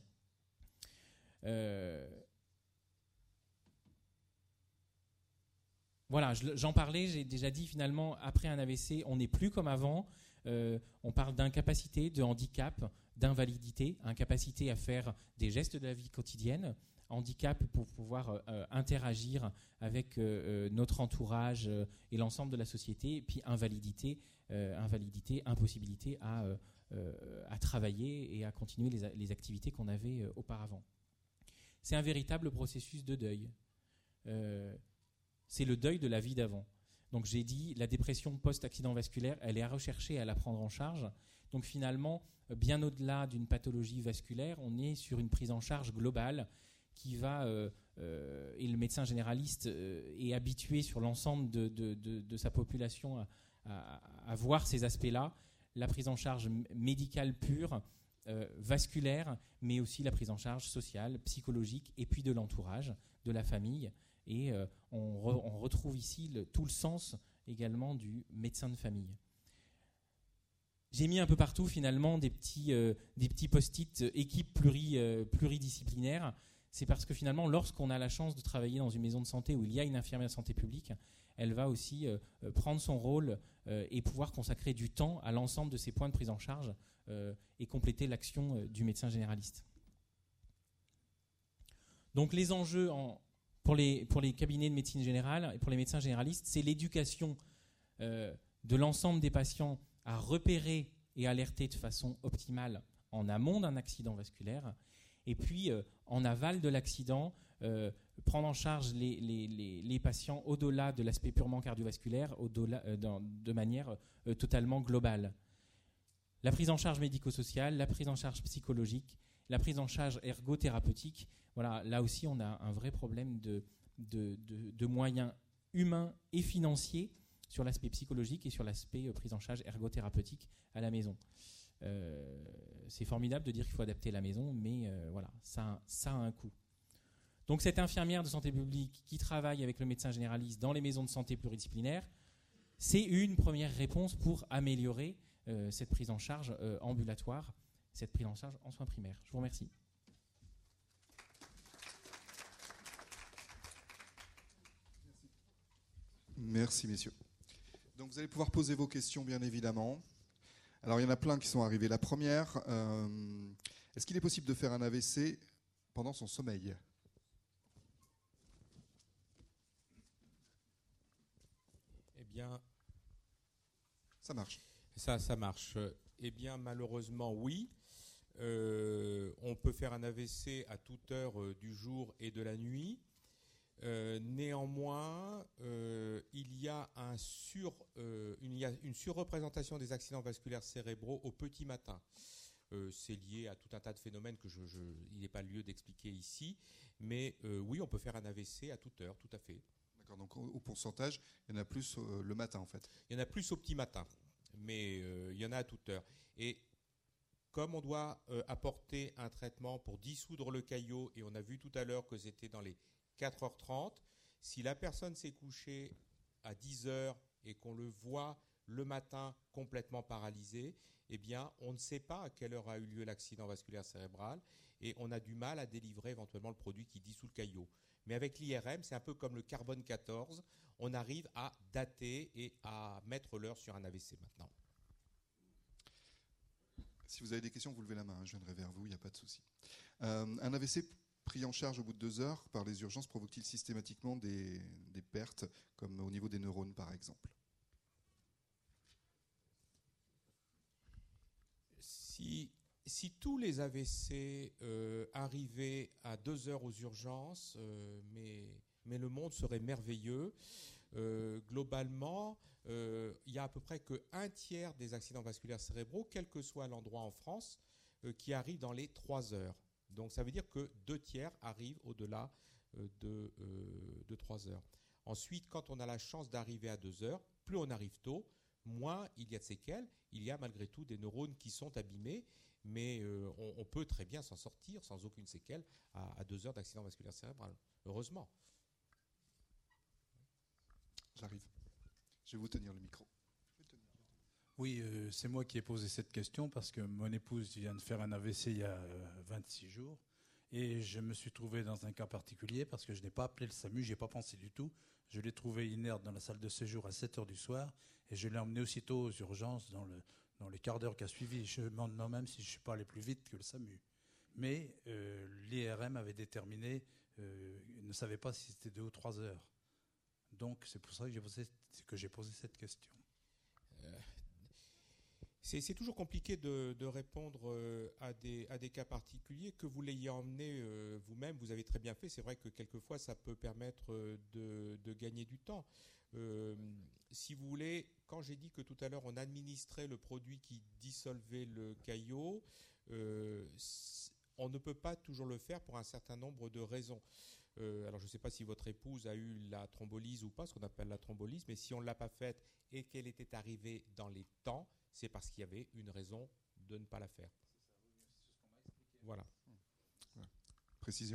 Voilà, j'en parlais, j'ai déjà dit finalement, après un AVC, on n'est plus comme avant. On parle d'incapacité, de handicap, d'invalidité, incapacité à faire des gestes de la vie quotidienne, handicap pour pouvoir interagir avec notre entourage et l'ensemble de la société, et puis invalidité, impossibilité à travailler et à continuer les activités qu'on avait auparavant. C'est un véritable processus de deuil. C'est le deuil de la vie d'avant. Donc j'ai dit, la dépression post-accident vasculaire, elle est à rechercher, à la prendre en charge. Donc finalement, bien au-delà d'une pathologie vasculaire, on est sur une prise en charge globale qui va, et le médecin généraliste est habitué sur l'ensemble de sa population à voir ces aspects-là, la prise en charge médicale pure, vasculaire, mais aussi la prise en charge sociale, psychologique, et puis de l'entourage, de la famille. Et on retrouve ici tout le sens également du médecin de famille. J'ai mis un peu partout finalement des petits post-it équipes pluridisciplinaires. C'est parce que finalement, lorsqu'on a la chance de travailler dans une maison de santé où il y a une infirmière de santé publique, elle va aussi prendre son rôle et pouvoir consacrer du temps à l'ensemble de ces points de prise en charge et compléter l'action du médecin généraliste. Donc les enjeux pour les cabinets de médecine générale et pour les médecins généralistes, c'est l'éducation de l'ensemble des patients à repérer et alerter de façon optimale en amont d'un accident vasculaire, et puis en aval de l'accident, prendre en charge les patients au-delà de l'aspect purement cardiovasculaire, de manière totalement globale. La prise en charge médico-sociale, la prise en charge psychologique, la prise en charge ergothérapeutique, voilà, là aussi on a un vrai problème de moyens humains et financiers sur l'aspect psychologique et sur l'aspect prise en charge ergothérapeutique à la maison. C'est formidable de dire qu'il faut adapter la maison, mais voilà, ça a un coût. Donc cette infirmière de santé publique qui travaille avec le médecin généraliste dans les maisons de santé pluridisciplinaires, c'est une première réponse pour améliorer cette prise en charge ambulatoire, cette prise en charge en soins primaires. Je vous remercie. Merci, messieurs. Donc vous allez pouvoir poser vos questions, bien évidemment. Alors il y en a plein qui sont arrivés. La première, est-ce qu'il est possible de faire un AVC pendant son sommeil ? Eh bien, ça marche. Ça marche. Eh bien, malheureusement, oui. On peut faire un AVC à toute heure du jour et de la nuit. Néanmoins, il y a une surreprésentation des accidents vasculaires cérébraux au petit matin. C'est lié à tout un tas de phénomènes que il n'est pas lieu d'expliquer ici. Mais oui, on peut faire un AVC à toute heure, tout à fait. D'accord, donc au pourcentage, il y en a plus le matin en fait. Il y en a plus au petit matin, mais il y en a à toute heure. Et comme on doit apporter un traitement pour dissoudre le caillot, et on a vu tout à l'heure que c'était dans les 4h30, si la personne s'est couchée à 10h et qu'on le voit le matin complètement paralysé, eh bien, on ne sait pas à quelle heure a eu lieu l'accident vasculaire cérébral et on a du mal à délivrer éventuellement le produit qui dissout le caillot. Mais avec l'IRM, c'est un peu comme le carbone 14, on arrive à dater et à mettre l'heure sur un AVC maintenant. Si vous avez des questions, vous levez la main, je viendrai vers vous, il n'y a pas de souci. Un AVC pris en charge au bout de 2 heures par les urgences provoque-t-il systématiquement des pertes, comme au niveau des neurones par exemple ? Si tous les AVC arrivaient à 2 heures aux urgences, mais le monde serait merveilleux. Globalement, il y a à peu près qu'un tiers des accidents vasculaires cérébraux, quel que soit l'endroit en France, qui arrivent dans les 3 heures. Donc ça veut dire que 2 tiers arrivent au-delà de 3 heures. Ensuite, quand on a la chance d'arriver à 2 heures, plus on arrive tôt, moins il y a de séquelles. Il y a malgré tout des neurones qui sont abîmés, mais on peut très bien s'en sortir sans aucune séquelle à 2 heures d'accident vasculaire cérébral. Heureusement. J'arrive. Je vais vous tenir le micro. Oui, c'est moi qui ai posé cette question parce que mon épouse vient de faire un AVC il y a 26 jours et je me suis trouvé dans un cas particulier parce que je n'ai pas appelé le SAMU, je n'y ai pas pensé du tout. Je l'ai trouvé inerte dans la salle de séjour à 7h du soir et je l'ai emmené aussitôt aux urgences dans les quarts d'heure qui a suivi. Je me demande même si je ne suis pas allé plus vite que le SAMU. Mais l'IRM avait déterminé, il ne savait pas si c'était 2 ou 3 heures. Donc c'est pour ça que j'ai posé cette question. C'est toujours compliqué de répondre à des cas particuliers. Que vous l'ayez emmené vous-même, vous avez très bien fait. C'est vrai que quelquefois, ça peut permettre de gagner du temps. Si vous voulez, quand j'ai dit que tout à l'heure, on administrait le produit qui dissolvait le caillot, on ne peut pas toujours le faire pour un certain nombre de raisons. Alors je ne sais pas si votre épouse a eu la thrombolyse ou pas, ce qu'on appelle la thrombolyse, mais si on ne l'a pas faite et qu'elle était arrivée dans les temps, c'est parce qu'il y avait une raison de ne pas la faire. Voilà. Précision ?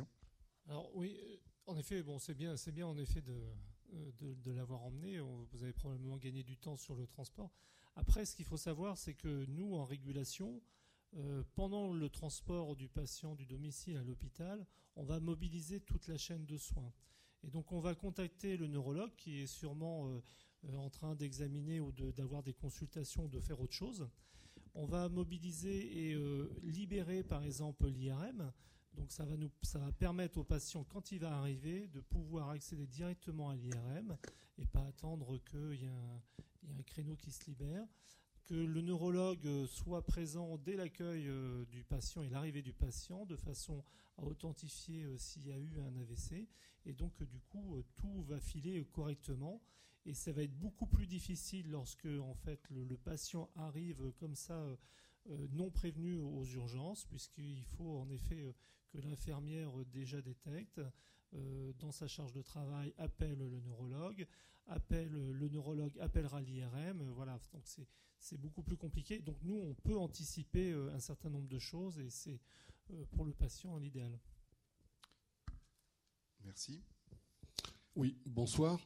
Alors oui, en effet, bon, c'est bien en effet de l'avoir emmené. Vous avez probablement gagné du temps sur le transport. Après, ce qu'il faut savoir, c'est que nous, en régulation, pendant le transport du patient du domicile à l'hôpital, on va mobiliser toute la chaîne de soins. Et donc on va contacter le neurologue qui est sûrement en train d'examiner ou d'avoir des consultations ou de faire autre chose. On va mobiliser et libérer par exemple l'IRM Donc ça va permettre au patient, quand il va arriver, de pouvoir accéder directement à l'IRM et pas attendre qu'il y ait un créneau qui se libère. Que le neurologue soit présent dès l'accueil du patient et l'arrivée du patient, de façon à authentifier s'il y a eu un AVC. Et donc, du coup, tout va filer correctement. Et ça va être beaucoup plus difficile lorsque, en fait, le patient arrive comme ça, non prévenu aux urgences, puisqu'il faut en effet que l'infirmière déjà détecte, dans sa charge de travail, appelle le neurologue appellera l'IRM. Voilà, donc c'est beaucoup plus compliqué. Donc nous, on peut anticiper un certain nombre de choses et c'est pour le patient l'idéal. Merci. Oui, bonsoir.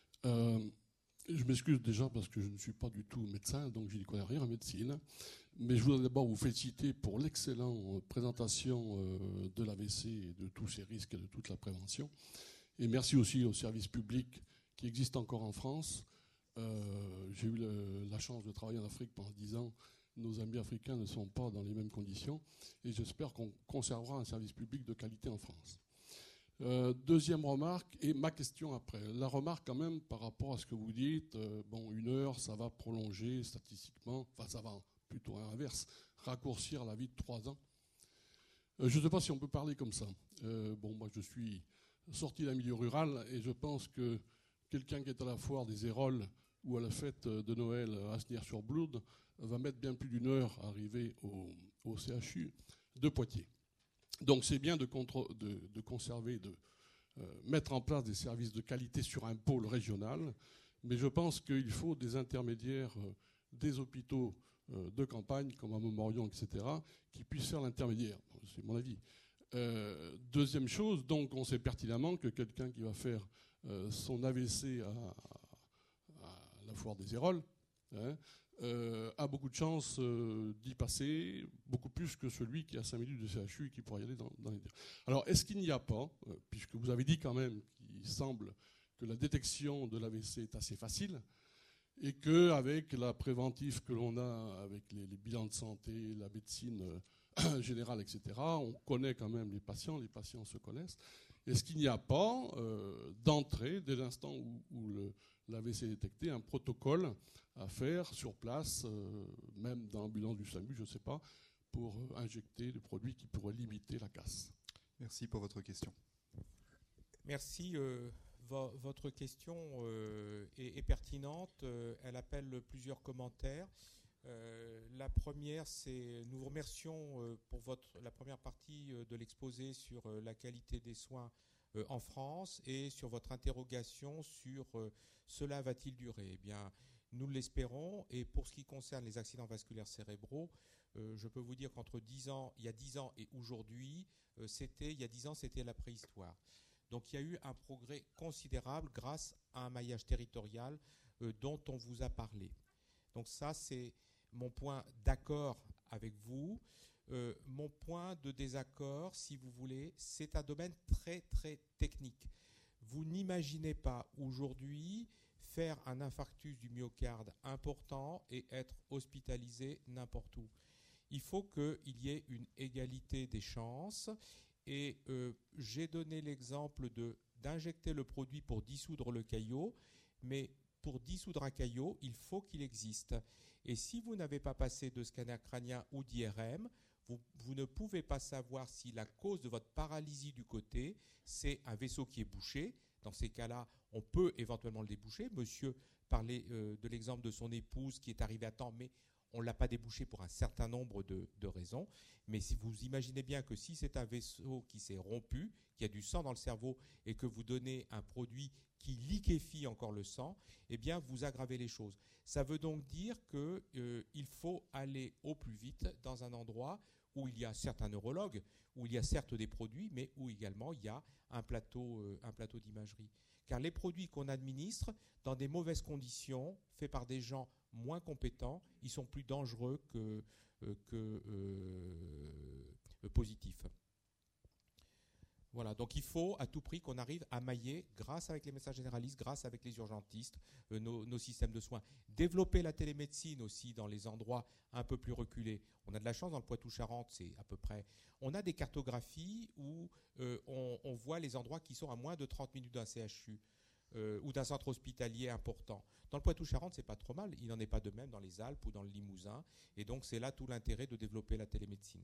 Je m'excuse déjà parce que je ne suis pas du tout médecin, donc je n'y connais rien en médecine. Mais je voudrais d'abord vous féliciter pour l'excellente présentation de l'AVC et de tous ses risques et de toute la prévention. Et merci aussi aux services publics qui existent encore en France. J'ai eu la chance de travailler en Afrique pendant 10 ans. Nos amis africains ne sont pas dans les mêmes conditions. Et j'espère qu'on conservera un service public de qualité en France. Deuxième remarque, et ma question après. La remarque quand même par rapport à ce que vous dites, 1 heure, ça va prolonger statistiquement, enfin ça va plutôt à l'inverse, raccourcir la vie de 3 ans. Je ne sais pas si on peut parler comme ça. Moi je suis sorti d'un milieu rural et je pense que quelqu'un qui est à la foire des Héroles ou à la fête de Noël à Asnières-sur-Bloude va mettre bien plus d'1 heure à arriver au CHU de Poitiers. Donc c'est bien de conserver, de mettre en place des services de qualité sur un pôle régional, mais je pense qu'il faut des intermédiaires des hôpitaux de campagne, comme à Montmorillon, etc., qui puissent faire l'intermédiaire. C'est mon avis. Deuxième chose, donc on sait pertinemment que quelqu'un qui va faire son AVC à la foire des Héroles, a beaucoup de chances d'y passer, beaucoup plus que celui qui a 5 minutes de CHU et qui pourrait y aller dans les... Alors, est-ce qu'il n'y a pas, puisque vous avez dit quand même qu'il semble que la détection de l'AVC est assez facile, et qu'avec la préventive que l'on a, avec les bilans de santé, la médecine générale, etc., on connaît quand même les patients se connaissent. Est-ce qu'il n'y a pas, d'entrée, dès l'instant où l'AVC est détecté, un protocole à faire sur place, même dans l'ambulance du SAMU, je ne sais pas, pour injecter des produits qui pourraient limiter la casse? Merci pour votre question. Merci. Votre question est pertinente. Elle appelle plusieurs commentaires. La première, c'est nous vous remercions pour la première partie de l'exposé sur la qualité des soins en France et sur votre interrogation sur cela va-t-il durer. Eh bien, nous l'espérons. Et pour ce qui concerne les accidents vasculaires cérébraux, je peux vous dire qu'entre il y a 10 ans et aujourd'hui, il y a 10 ans, c'était la préhistoire. Donc il y a eu un progrès considérable grâce à un maillage territorial dont on vous a parlé. Donc ça, c'est mon point d'accord avec vous. Mon point de désaccord, si vous voulez, c'est un domaine très très technique. Vous n'imaginez pas aujourd'hui faire un infarctus du myocarde important et être hospitalisé n'importe où. Il faut qu'il y ait une égalité des chances. Et j'ai donné l'exemple d'injecter le produit pour dissoudre le caillot, mais pour dissoudre un caillot, il faut qu'il existe. Et si vous n'avez pas passé de scanner crânien ou d'IRM, vous ne pouvez pas savoir si la cause de votre paralysie du côté, c'est un vaisseau qui est bouché. Dans ces cas-là, on peut éventuellement le déboucher. Monsieur parlait de l'exemple de son épouse qui est arrivée à temps, mais on ne l'a pas débouché pour un certain nombre de raisons. Mais si vous imaginez bien que si c'est un vaisseau qui s'est rompu, qui a du sang dans le cerveau et que vous donnez un produit qui liquéfie encore le sang, eh bien vous aggravez les choses. Ça veut donc dire qu'il faut aller au plus vite dans un endroit où il y a certes un neurologue, où il y a certes des produits, mais où également il y a un plateau d'imagerie. Car les produits qu'on administre dans des mauvaises conditions, faits par des gens moins compétents, ils sont plus dangereux que positifs. Voilà, donc il faut à tout prix qu'on arrive à mailler, grâce avec les médecins généralistes, grâce avec les urgentistes, nos systèmes de soins. Développer la télémédecine aussi dans les endroits un peu plus reculés. On a de la chance dans le Poitou-Charentes, c'est à peu près... On a des cartographies où on voit les endroits qui sont à moins de 30 minutes d'un CHU ou d'un centre hospitalier important. Dans le Poitou-Charentes, c'est pas trop mal. Il n'en est pas de même dans les Alpes ou dans le Limousin. Et donc c'est là tout l'intérêt de développer la télémédecine.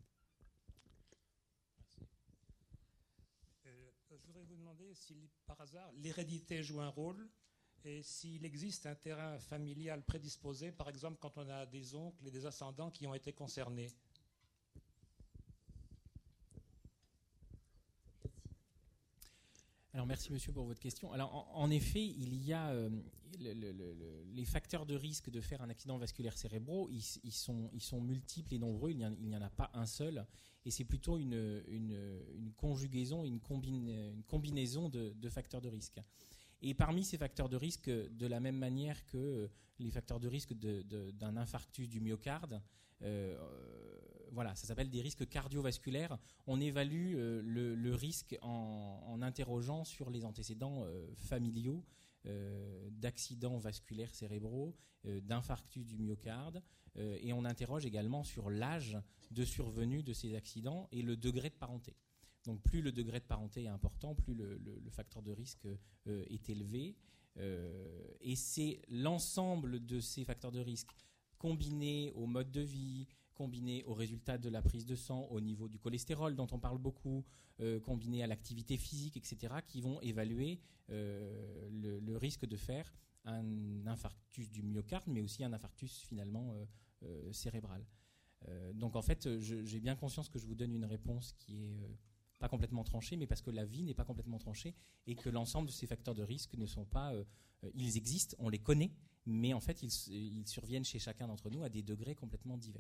Je voudrais vous demander si, par hasard, l'hérédité joue un rôle et s'il existe un terrain familial prédisposé, par exemple quand on a des oncles et des ascendants qui ont été concernés. Alors merci monsieur pour votre question. Alors en effet, il y a les facteurs de risque de faire un accident vasculaire cérébraux, ils sont multiples et nombreux, il n'y en a pas un seul, et c'est plutôt une conjugaison, une combinaison de facteurs de risque. Et parmi ces facteurs de risque, de la même manière que les facteurs de risque d'un infarctus du myocarde, voilà, ça s'appelle des risques cardiovasculaires. On évalue le risque en interrogeant sur les antécédents familiaux d'accidents vasculaires cérébraux, d'infarctus du myocarde, et on interroge également sur l'âge de survenue de ces accidents et le degré de parenté. Donc plus le degré de parenté est important, plus le facteur de risque est élevé. Et c'est l'ensemble de ces facteurs de risque combinés au mode de vie, combinés aux résultats de la prise de sang, au niveau du cholestérol dont on parle beaucoup, combinés à l'activité physique, etc., qui vont évaluer le risque de faire un infarctus du myocarde, mais aussi un infarctus finalement cérébral. Donc en fait, j'ai bien conscience que je vous donne une réponse qui est pas complètement tranchée, mais parce que la vie n'est pas complètement tranchée et que l'ensemble de ces facteurs de risque ne sont pas... ils existent, on les connaît, mais en fait, ils surviennent chez chacun d'entre nous à des degrés complètement divers.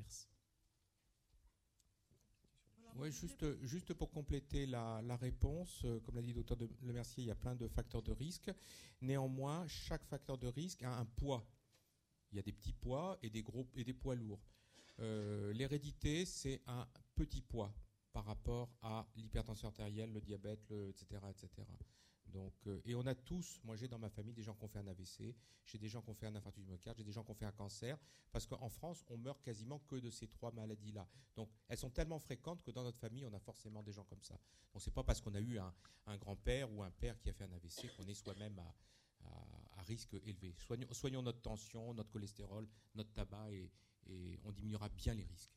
Oui, juste pour compléter la réponse, comme l'a dit le docteur Lemercier, il y a plein de facteurs de risque. Néanmoins, chaque facteur de risque a un poids. Il y a des petits poids et des gros et des poids lourds. L'hérédité, c'est un petit poids par rapport à l'hypertension artérielle, le diabète, etc., etc. Donc, et on a tous, moi j'ai dans ma famille des gens qui ont fait un AVC, j'ai des gens qui ont fait un infarctus du myocarde, j'ai des gens qui ont fait un cancer, parce qu'en France, on meurt quasiment que de ces trois maladies-là. Donc, elles sont tellement fréquentes que dans notre famille, on a forcément des gens comme ça. Donc, c'est pas parce qu'on a eu un grand-père ou un père qui a fait un AVC qu'on est soi-même à risque élevé. Soignons notre tension, notre cholestérol, notre tabac, et on diminuera bien les risques.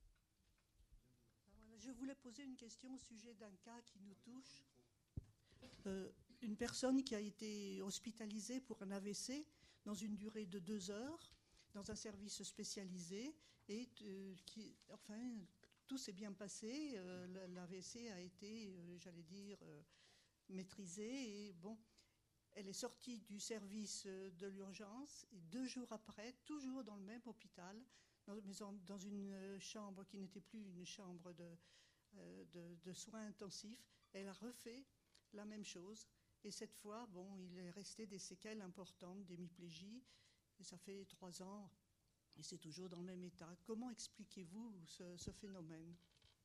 Je voulais poser une question au sujet d'un cas qui nous touche. Une personne qui a été hospitalisée pour un AVC dans une durée de 2 heures dans un service spécialisé et tout s'est bien passé. L'AVC a été, maîtrisé et bon, elle est sortie du service de l'urgence et 2 jours après, toujours dans le même hôpital, dans une chambre qui n'était plus une chambre de soins intensifs, elle a refait la même chose. Et cette fois, bon, il est resté des séquelles importantes d'hémiplégie. Et ça fait 3 ans et c'est toujours dans le même état. Comment expliquez-vous ce phénomène ?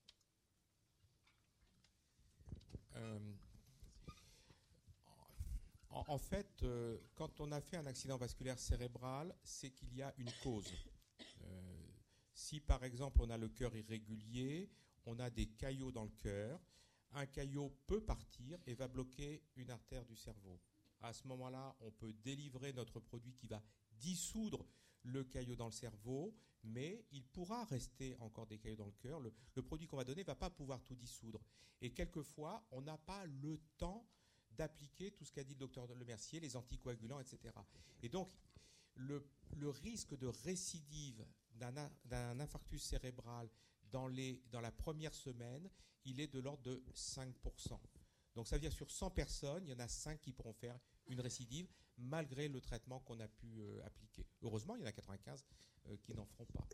En fait, quand on a fait un accident vasculaire cérébral, c'est qu'il y a une cause. Si par exemple on a le cœur irrégulier, on a des caillots dans le cœur, un caillot peut partir et va bloquer une artère du cerveau. À ce moment-là, on peut délivrer notre produit qui va dissoudre le caillot dans le cerveau, mais il pourra rester encore des caillots dans le cœur. Le produit qu'on va donner ne va pas pouvoir tout dissoudre. Et quelquefois, on n'a pas le temps d'appliquer tout ce qu'a dit le docteur Lemercier, les anticoagulants, etc. Et donc, le risque de récidive d'un infarctus cérébral dans la première semaine, il est de l'ordre de 5%. Donc ça veut dire sur 100 personnes, il y en a 5 qui pourront faire une récidive malgré le traitement qu'on a pu appliquer. Heureusement, il y en a 95 qui n'en feront pas.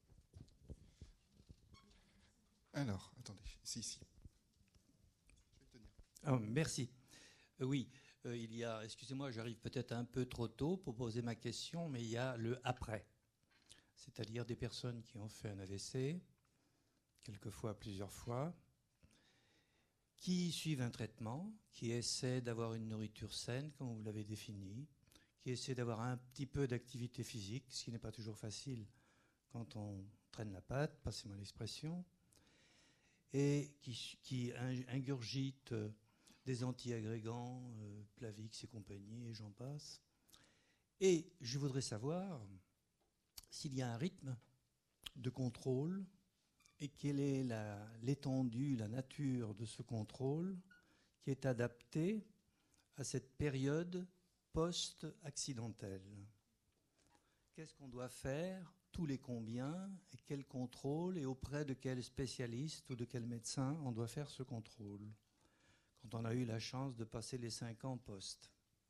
Alors, attendez, c'est ici. Je vais tenir. Ah, merci. Oui, il y a, excusez-moi, j'arrive peut-être un peu trop tôt pour poser ma question, mais il y a le après. C'est-à-dire des personnes qui ont fait un AVC, quelquefois, plusieurs fois, qui suivent un traitement, qui essaient d'avoir une nourriture saine, comme vous l'avez défini, qui essaient d'avoir un petit peu d'activité physique, ce qui n'est pas toujours facile quand on traîne la patte, passez-moi l'expression, et qui ingurgitent des anti-agrégants, Plavix et compagnie, et j'en passe. Et je voudrais savoir s'il y a un rythme de contrôle et quelle est l'étendue, la nature de ce contrôle qui est adapté à cette période post-accidentelle. Qu'est-ce qu'on doit faire, tous les combien, et quel contrôle, et auprès de quel spécialiste ou de quel médecin on doit faire ce contrôle, quand on a eu la chance de passer les 5 ans post.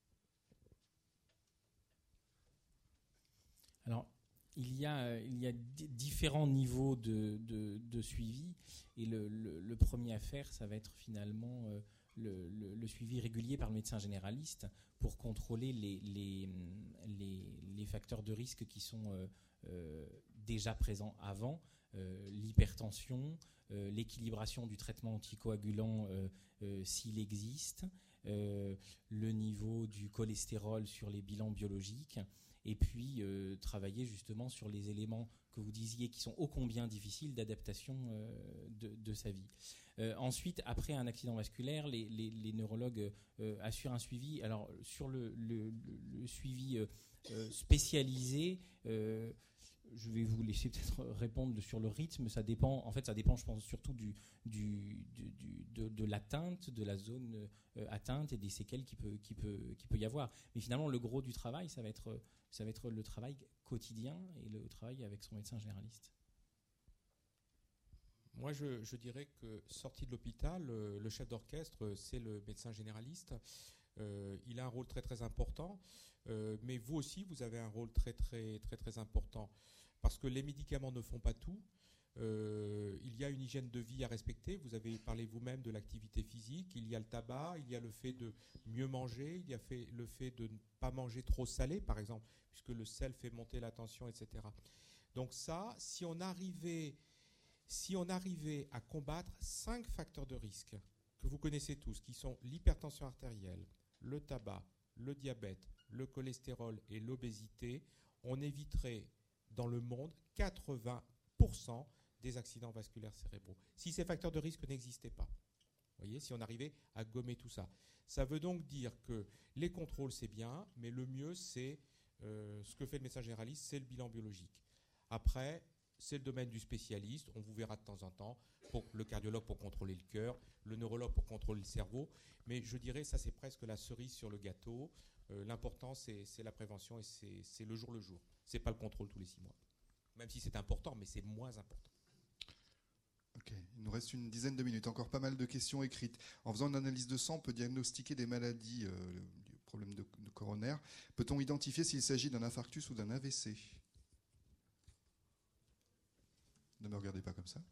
Alors, il y a différents niveaux de suivi, et le premier à faire, ça va être finalement le suivi régulier par le médecin généraliste pour contrôler les facteurs de risque qui sont déjà présents avant, l'hypertension, l'équilibration du traitement anticoagulant s'il existe, le niveau du cholestérol sur les bilans biologiques, et puis travailler justement sur les éléments que vous disiez qui sont ô combien difficiles d'adaptation de sa vie. Ensuite, après un accident vasculaire, les neurologues assurent un suivi. Alors, sur le suivi spécialisé, je vais vous laisser peut-être répondre sur le rythme. Ça dépend, je pense, surtout de l'atteinte, de la zone atteinte et des séquelles qui peut y avoir. Mais finalement, le gros du travail, ça va être le travail quotidien et le travail avec son médecin généraliste. Moi, je dirais que sorti de l'hôpital, le chef d'orchestre, c'est le médecin généraliste. Il a un rôle très très important, mais vous aussi, vous avez un rôle très très très très important, parce que les médicaments ne font pas tout. Il y a une hygiène de vie à respecter. Vous avez parlé vous-même de l'activité physique. Il y a le tabac, il y a le fait de mieux manger, il y a le fait de ne pas manger trop salé, par exemple, puisque le sel fait monter la tension, etc. Donc ça, si on arrivait à combattre 5 facteurs de risque que vous connaissez tous, qui sont l'hypertension artérielle, le tabac, le diabète, le cholestérol et l'obésité, on éviterait dans le monde 80% des accidents vasculaires cérébraux. Si ces facteurs de risque n'existaient pas, vous voyez, si on arrivait à gommer tout ça. Ça veut donc dire que les contrôles, c'est bien, mais le mieux, c'est ce que fait le médecin généraliste, c'est le bilan biologique. Après, c'est le domaine du spécialiste. On vous verra de temps en temps, pour le cardiologue pour contrôler le cœur, le neurologue pour contrôler le cerveau. Mais je dirais, ça c'est presque la cerise sur le gâteau. L'important, c'est la prévention et c'est le jour. C'est pas le contrôle tous les 6 mois. Même si c'est important, mais c'est moins important. Ok, il nous reste une dizaine de minutes. Encore pas mal de questions écrites. En faisant une analyse de sang, on peut diagnostiquer des maladies, des problèmes de coronaire. Peut-on identifier s'il s'agit d'un infarctus ou d'un AVC ? Ne me regardez pas comme ça.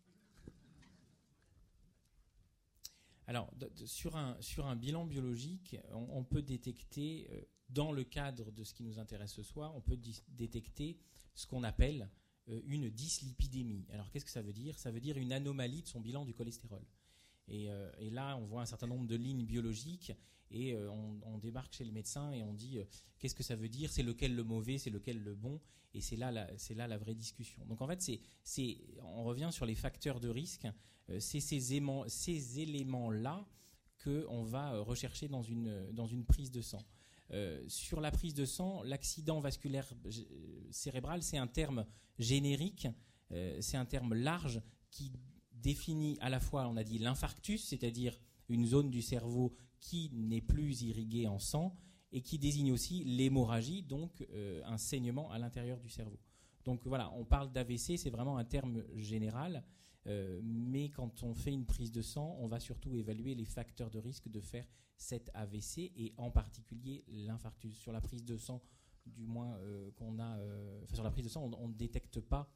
Alors, sur un bilan biologique, on peut détecter, dans le cadre de ce qui nous intéresse ce soir, on peut détecter ce qu'on appelle une dyslipidémie. Alors, qu'est-ce que ça veut dire ? Ça veut dire une anomalie de son bilan du cholestérol. Et là, on voit un certain nombre de lignes biologiques et on débarque chez le médecin et on dit qu'est-ce que ça veut dire ? C'est lequel le mauvais ? C'est lequel le bon ? Et c'est là la vraie discussion. Donc en fait, on revient sur les facteurs de risque. C'est ces éléments-là qu'on va rechercher dans une prise de sang. Sur la prise de sang, l'accident vasculaire cérébral, c'est un terme générique, c'est un terme large qui définit à la fois, on a dit, l'infarctus, c'est-à-dire une zone du cerveau qui n'est plus irriguée en sang, et qui désigne aussi l'hémorragie, donc un saignement à l'intérieur du cerveau. Donc voilà, on parle d'AVC, c'est vraiment un terme général, mais quand on fait une prise de sang, on va surtout évaluer les facteurs de risque de faire cet AVC, et en particulier l'infarctus. Sur la prise de sang, du moins sur la prise de sang, on ne détecte pas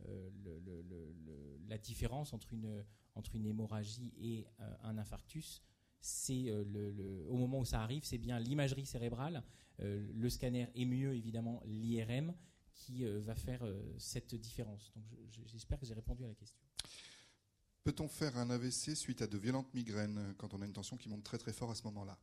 la différence entre une hémorragie et un infarctus. C'est au moment où ça arrive, c'est bien l'imagerie cérébrale, le scanner et mieux évidemment l'IRM qui va faire cette différence. Donc j'espère que j'ai répondu à la question. Peut-on faire un AVC suite à de violentes migraines quand on a une tension qui monte très très fort à ce moment-là?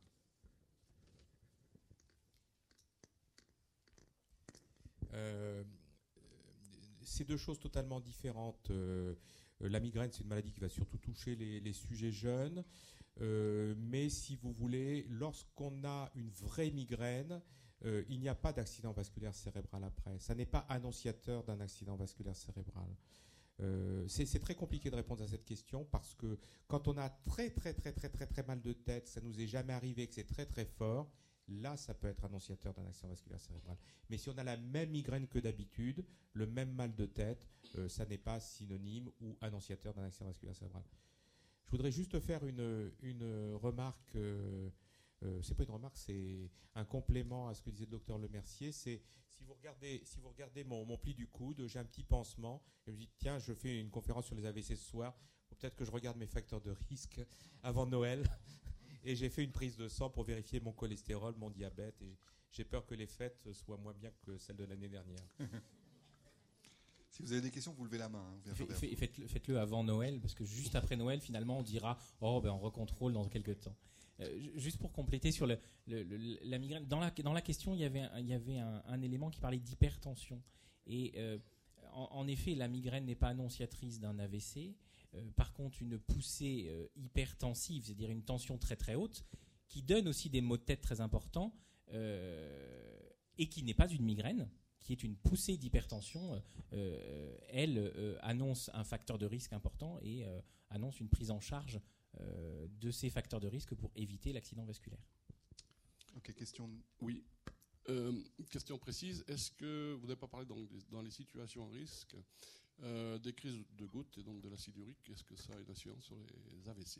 C'est deux choses totalement différentes. La migraine, c'est une maladie qui va surtout toucher les sujets jeunes. Mais si vous voulez, lorsqu'on a une vraie migraine, il n'y a pas d'accident vasculaire cérébral après. Ça n'est pas annonciateur d'un accident vasculaire cérébral. C'est très compliqué de répondre à cette question parce que quand on a très très très très très très mal de tête, ça nous est jamais arrivé, que c'est très très fort, là ça peut être annonciateur d'un accident vasculaire cérébral. Mais si on a la même migraine que d'habitude, le même mal de tête, ça n'est pas synonyme ou annonciateur d'un accident vasculaire cérébral. Je voudrais juste faire une remarque. C'est pas une remarque, c'est un complément à ce que disait le docteur Lemercier. C'est si vous regardez mon pli du coude, j'ai un petit pansement. Et je me dis tiens, je fais une conférence sur les AVC ce soir. Peut-être que je regarde mes facteurs de risque avant Noël. Et j'ai fait une prise de sang pour vérifier mon cholestérol, mon diabète. Et j'ai peur que les fêtes soient moins bien que celles de l'année dernière. Si vous avez des questions, vous levez la main. Faites-le avant Noël, parce que juste après Noël, finalement, on dira on recontrôle dans quelques temps. Juste pour compléter sur la migraine, dans la question, il y avait un élément qui parlait d'hypertension. Et en effet, la migraine n'est pas annonciatrice d'un AVC. Par contre, une poussée hypertensive, c'est-à-dire une tension très très haute, qui donne aussi des maux de tête très importants, et qui n'est pas une migraine, qui est une poussée d'hypertension, elle annonce un facteur de risque important et annonce une prise en charge de ces facteurs de risque pour éviter l'accident vasculaire. Ok, question. Oui. Question précise. Est-ce que vous n'avez pas parlé dans les situations à risque des crises de gouttes et donc de l'acide urique? Est-ce que ça a une incidence sur les AVC?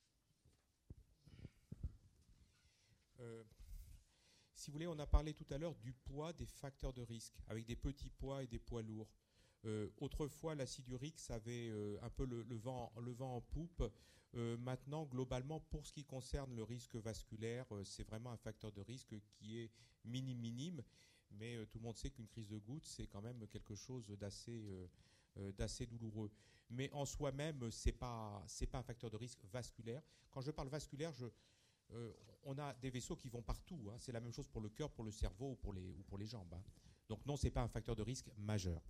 Si vous voulez, on a parlé tout à l'heure du poids des facteurs de risque, avec des petits poids et des poids lourds. Autrefois, l'acide urique, ça avait un peu le vent en poupe. Maintenant, globalement, pour ce qui concerne le risque vasculaire, c'est vraiment un facteur de risque qui est minime. Mais tout le monde sait qu'une crise de goutte, c'est quand même quelque chose d'assez douloureux. Mais en soi-même, c'est pas un facteur de risque vasculaire. Quand je parle vasculaire, on a des vaisseaux qui vont partout. Hein. C'est la même chose pour le cœur, pour le cerveau ou pour les jambes. Hein. Donc non, c'est pas un facteur de risque majeur.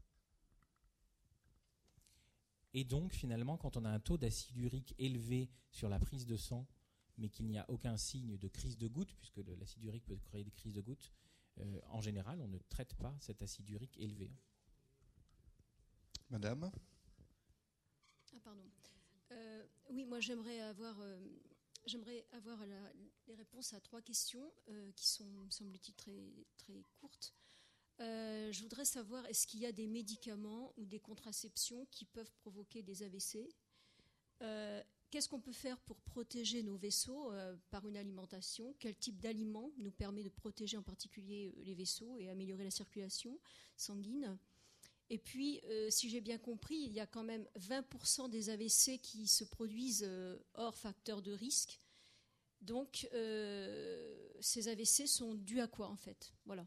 Et donc, finalement, quand on a un taux d'acide urique élevé sur la prise de sang, mais qu'il n'y a aucun signe de crise de goutte, puisque l'acide urique peut créer des crises de goutte, en général, on ne traite pas cet acide urique élevé. Madame ? Ah, pardon. Oui, moi, j'aimerais avoir les réponses à 3 questions qui sont, me semble-t-il, très, très courtes. Je voudrais savoir, est-ce qu'il y a des médicaments ou des contraceptions qui peuvent provoquer des AVC? Qu'est-ce qu'on peut faire pour protéger nos vaisseaux par une alimentation? Quel type d'aliment nous permet de protéger en particulier les vaisseaux et améliorer la circulation sanguine? Et puis, si j'ai bien compris, il y a quand même 20% des AVC qui se produisent hors facteur de risque. Donc, ces AVC sont dus à quoi, en fait? Voilà.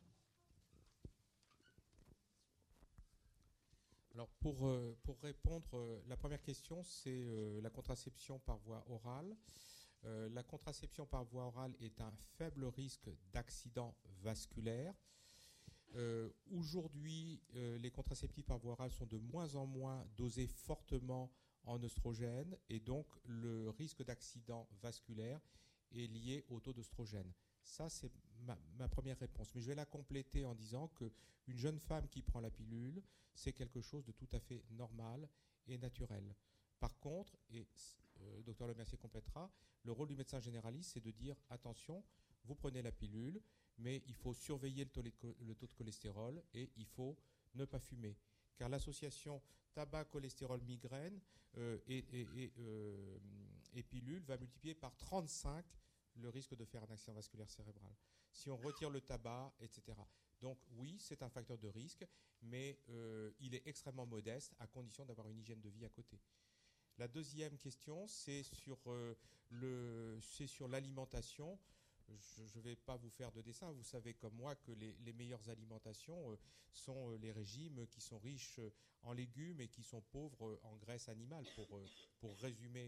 Alors, pour répondre, la première question, c'est la contraception par voie orale. La contraception par voie orale est un faible risque d'accident vasculaire. Aujourd'hui, les contraceptifs par voie orale sont de moins en moins dosés fortement en œstrogène et donc le risque d'accident vasculaire est lié au taux d'œstrogène. Ça, c'est ma première réponse. Mais je vais la compléter en disant qu'une jeune femme qui prend la pilule, c'est quelque chose de tout à fait normal et naturel. Par contre, et le docteur Lemercier complétera, le rôle du médecin généraliste, c'est de dire attention, vous prenez la pilule, mais il faut surveiller le taux de cholestérol et il faut ne pas fumer. Car l'association tabac, cholestérol, migraine et pilule va multiplier par 35 le risque de faire un accident vasculaire cérébral. Si on retire le tabac, etc. Donc oui, c'est un facteur de risque, mais il est extrêmement modeste à condition d'avoir une hygiène de vie à côté. La deuxième question, c'est sur l'alimentation. je ne vais pas vous faire de dessin. Vous savez comme moi que les meilleures alimentations sont les régimes qui sont riches en légumes et qui sont pauvres en graisse animale, pour résumer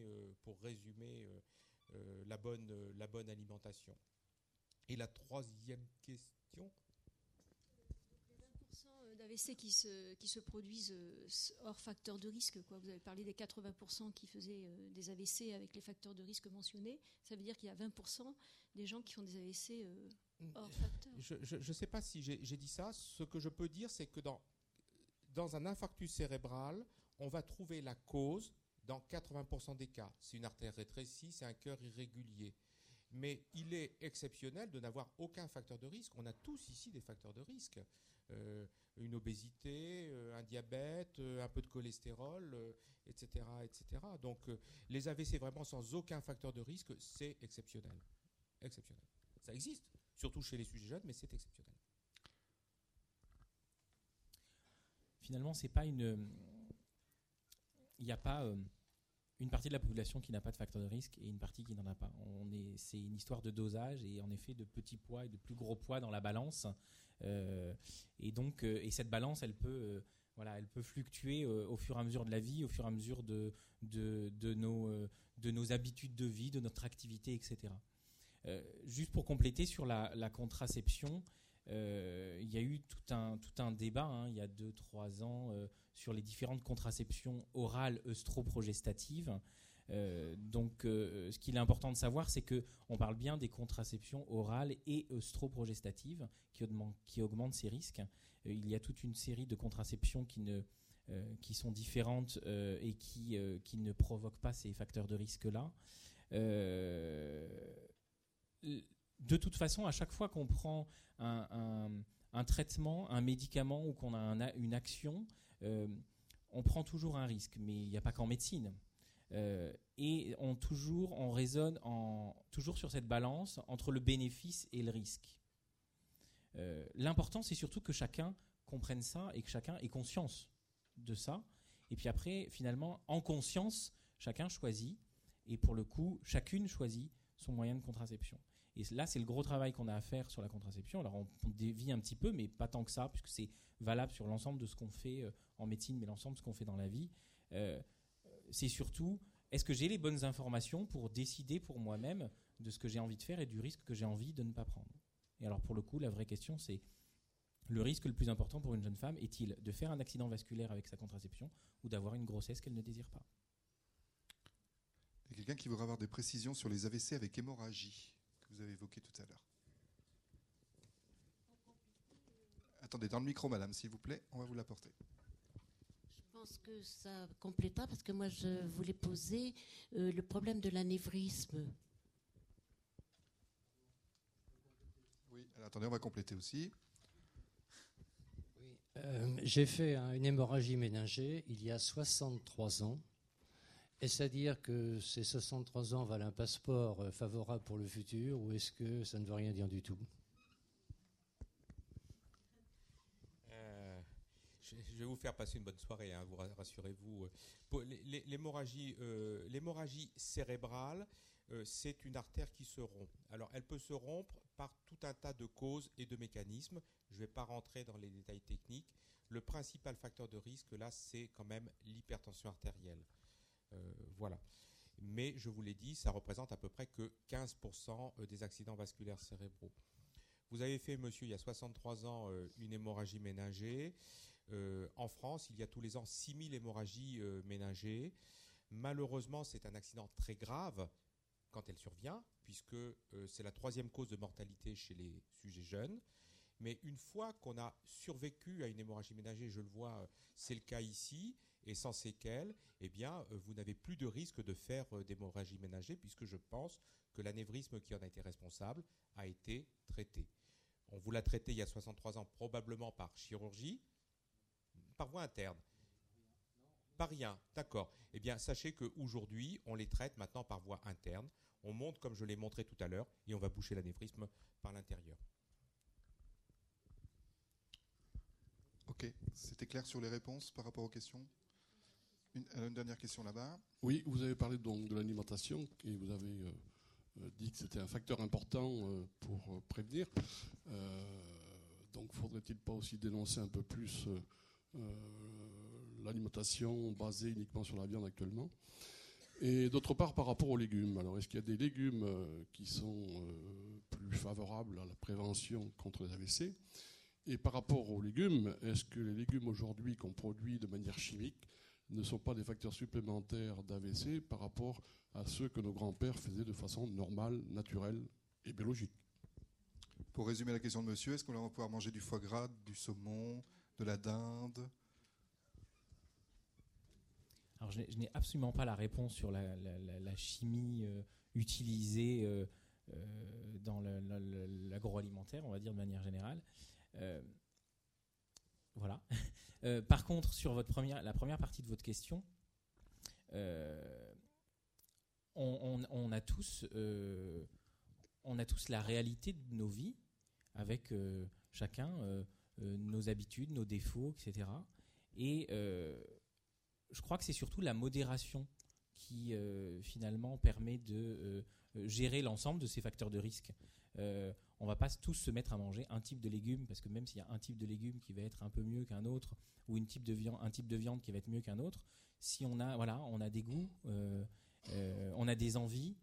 la bonne alimentation. Et la troisième question. Les 20% d'AVC qui se produisent hors facteurs de risque, quoi. Vous avez parlé des 80% qui faisaient des AVC avec les facteurs de risque mentionnés. Ça veut dire qu'il y a 20% des gens qui font des AVC hors facteurs. Je ne sais pas si j'ai dit ça. Ce que je peux dire, c'est que dans un infarctus cérébral, on va trouver la cause dans 80% des cas. C'est une artère rétrécie, c'est un cœur irrégulier. Mais il est exceptionnel de n'avoir aucun facteur de risque. On a tous ici des facteurs de risque. Une obésité, un diabète, un peu de cholestérol, etc., etc. Donc les AVC vraiment sans aucun facteur de risque, c'est exceptionnel. Exceptionnel. Ça existe, surtout chez les sujets jeunes, mais c'est exceptionnel. Finalement, c'est pas il n'y a pas une partie de la population qui n'a pas de facteur de risque et une partie qui n'en a pas. C'est une histoire de dosage et en effet de petits poids et de plus gros poids dans la balance. Et donc, cette balance, elle peut fluctuer au fur et à mesure de la vie, au fur et à mesure de nos habitudes de vie, de notre activité, etc. Juste pour compléter sur la contraception, il y a eu tout un débat il y a 2-3 ans sur les différentes contraceptions orales œstroprogestatives. Donc, ce qu'il est important de savoir, c'est qu'on parle bien des contraceptions orales et œstroprogestatives qui augmentent ces risques. Il y a toute une série de contraceptions qui sont différentes et qui ne provoquent pas ces facteurs de risque-là. De toute façon, à chaque fois qu'on prend un traitement, un médicament ou qu'on a une action, on prend toujours un risque, mais il n'y a pas qu'en médecine. Et on raisonne toujours sur cette balance entre le bénéfice et le risque. L'important, c'est surtout que chacun comprenne ça et que chacun ait conscience de ça. Et puis après, finalement, en conscience, chacun choisit. Et pour le coup, chacune choisit son moyen de contraception. Et là, c'est le gros travail qu'on a à faire sur la contraception. Alors, on dévie un petit peu, mais pas tant que ça, puisque c'est valable sur l'ensemble de ce qu'on fait en médecine, mais l'ensemble de ce qu'on fait dans la vie. C'est surtout, est-ce que j'ai les bonnes informations pour décider pour moi-même de ce que j'ai envie de faire et du risque que j'ai envie de ne pas prendre. Et alors, pour le coup, la vraie question, c'est le risque le plus important pour une jeune femme est-il de faire un accident vasculaire avec sa contraception ou d'avoir une grossesse qu'elle ne désire pas? Il y a quelqu'un qui voudrait avoir des précisions sur les AVC avec hémorragie que vous avez évoqué tout à l'heure. Attendez, dans le micro, madame, s'il vous plaît, on va vous l'apporter. Je pense que ça complétera parce que moi, je voulais poser le problème de l'anévrisme. Oui, alors attendez, on va compléter aussi. Oui, j'ai fait une hémorragie méningée il y a 63 ans. Est-ce à dire que ces 63 ans valent un passeport favorable pour le futur ou est-ce que ça ne veut rien dire du tout? Je vais vous faire passer une bonne soirée, vous rassurez-vous. L'hémorragie cérébrale, c'est une artère qui se rompt. Alors, elle peut se rompre par tout un tas de causes et de mécanismes. Je ne vais pas rentrer dans les détails techniques. Le principal facteur de risque, là, c'est quand même l'hypertension artérielle. Voilà. Mais je vous l'ai dit, ça représente à peu près que 15% des accidents vasculaires cérébraux. Vous avez fait, monsieur, il y a 63 ans, une hémorragie méningée. En France, il y a tous les ans 6000 hémorragies méningées. Malheureusement, c'est un accident très grave quand elle survient, puisque c'est la 3e cause de mortalité chez les sujets jeunes. Mais une fois qu'on a survécu à une hémorragie méningée, je le vois, c'est le cas ici, et sans séquelles, eh bien, vous n'avez plus de risque de faire d'hémorragie méningée, puisque je pense que l'anévrisme qui en a été responsable a été traité. On vous l'a traité il y a 63 ans, probablement par chirurgie, par voie interne. Par rien, d'accord. Eh bien, sachez qu'aujourd'hui, on les traite maintenant par voie interne. On monte, comme je l'ai montré tout à l'heure, et on va boucher l'anévrisme par l'intérieur. Ok, c'était clair sur les réponses par rapport aux questions. Une dernière question là-bas. Oui, vous avez parlé donc de l'alimentation et vous avez dit que c'était un facteur important pour prévenir. Donc faudrait-il pas aussi dénoncer un peu plus l'alimentation basée uniquement sur la viande actuellement? Et d'autre part, par rapport aux légumes, alors est-ce qu'il y a des légumes qui sont plus favorables à la prévention contre les AVC? Et par rapport aux légumes, est-ce que les légumes aujourd'hui qu'on produit de manière chimique ne sont pas des facteurs supplémentaires d'AVC par rapport à ceux que nos grands-pères faisaient de façon normale, naturelle et biologique? Pour résumer la question de monsieur, est-ce qu'on va pouvoir manger du foie gras, du saumon, de la dinde? Alors, je n'ai absolument pas la réponse sur la chimie utilisée dans l'agroalimentaire, on va dire de manière générale. Voilà. Par contre, sur la première partie de votre question, on a tous la réalité de nos vies avec chacun nos habitudes, nos défauts, etc. Et je crois que c'est surtout la modération qui finalement permet de gérer l'ensemble de ces facteurs de risque. On ne va pas tous se mettre à manger un type de légumes, parce que même s'il y a un type de légumes qui va être un peu mieux qu'un autre, ou un type de viande qui va être mieux qu'un autre, si on a des goûts, on a des envies,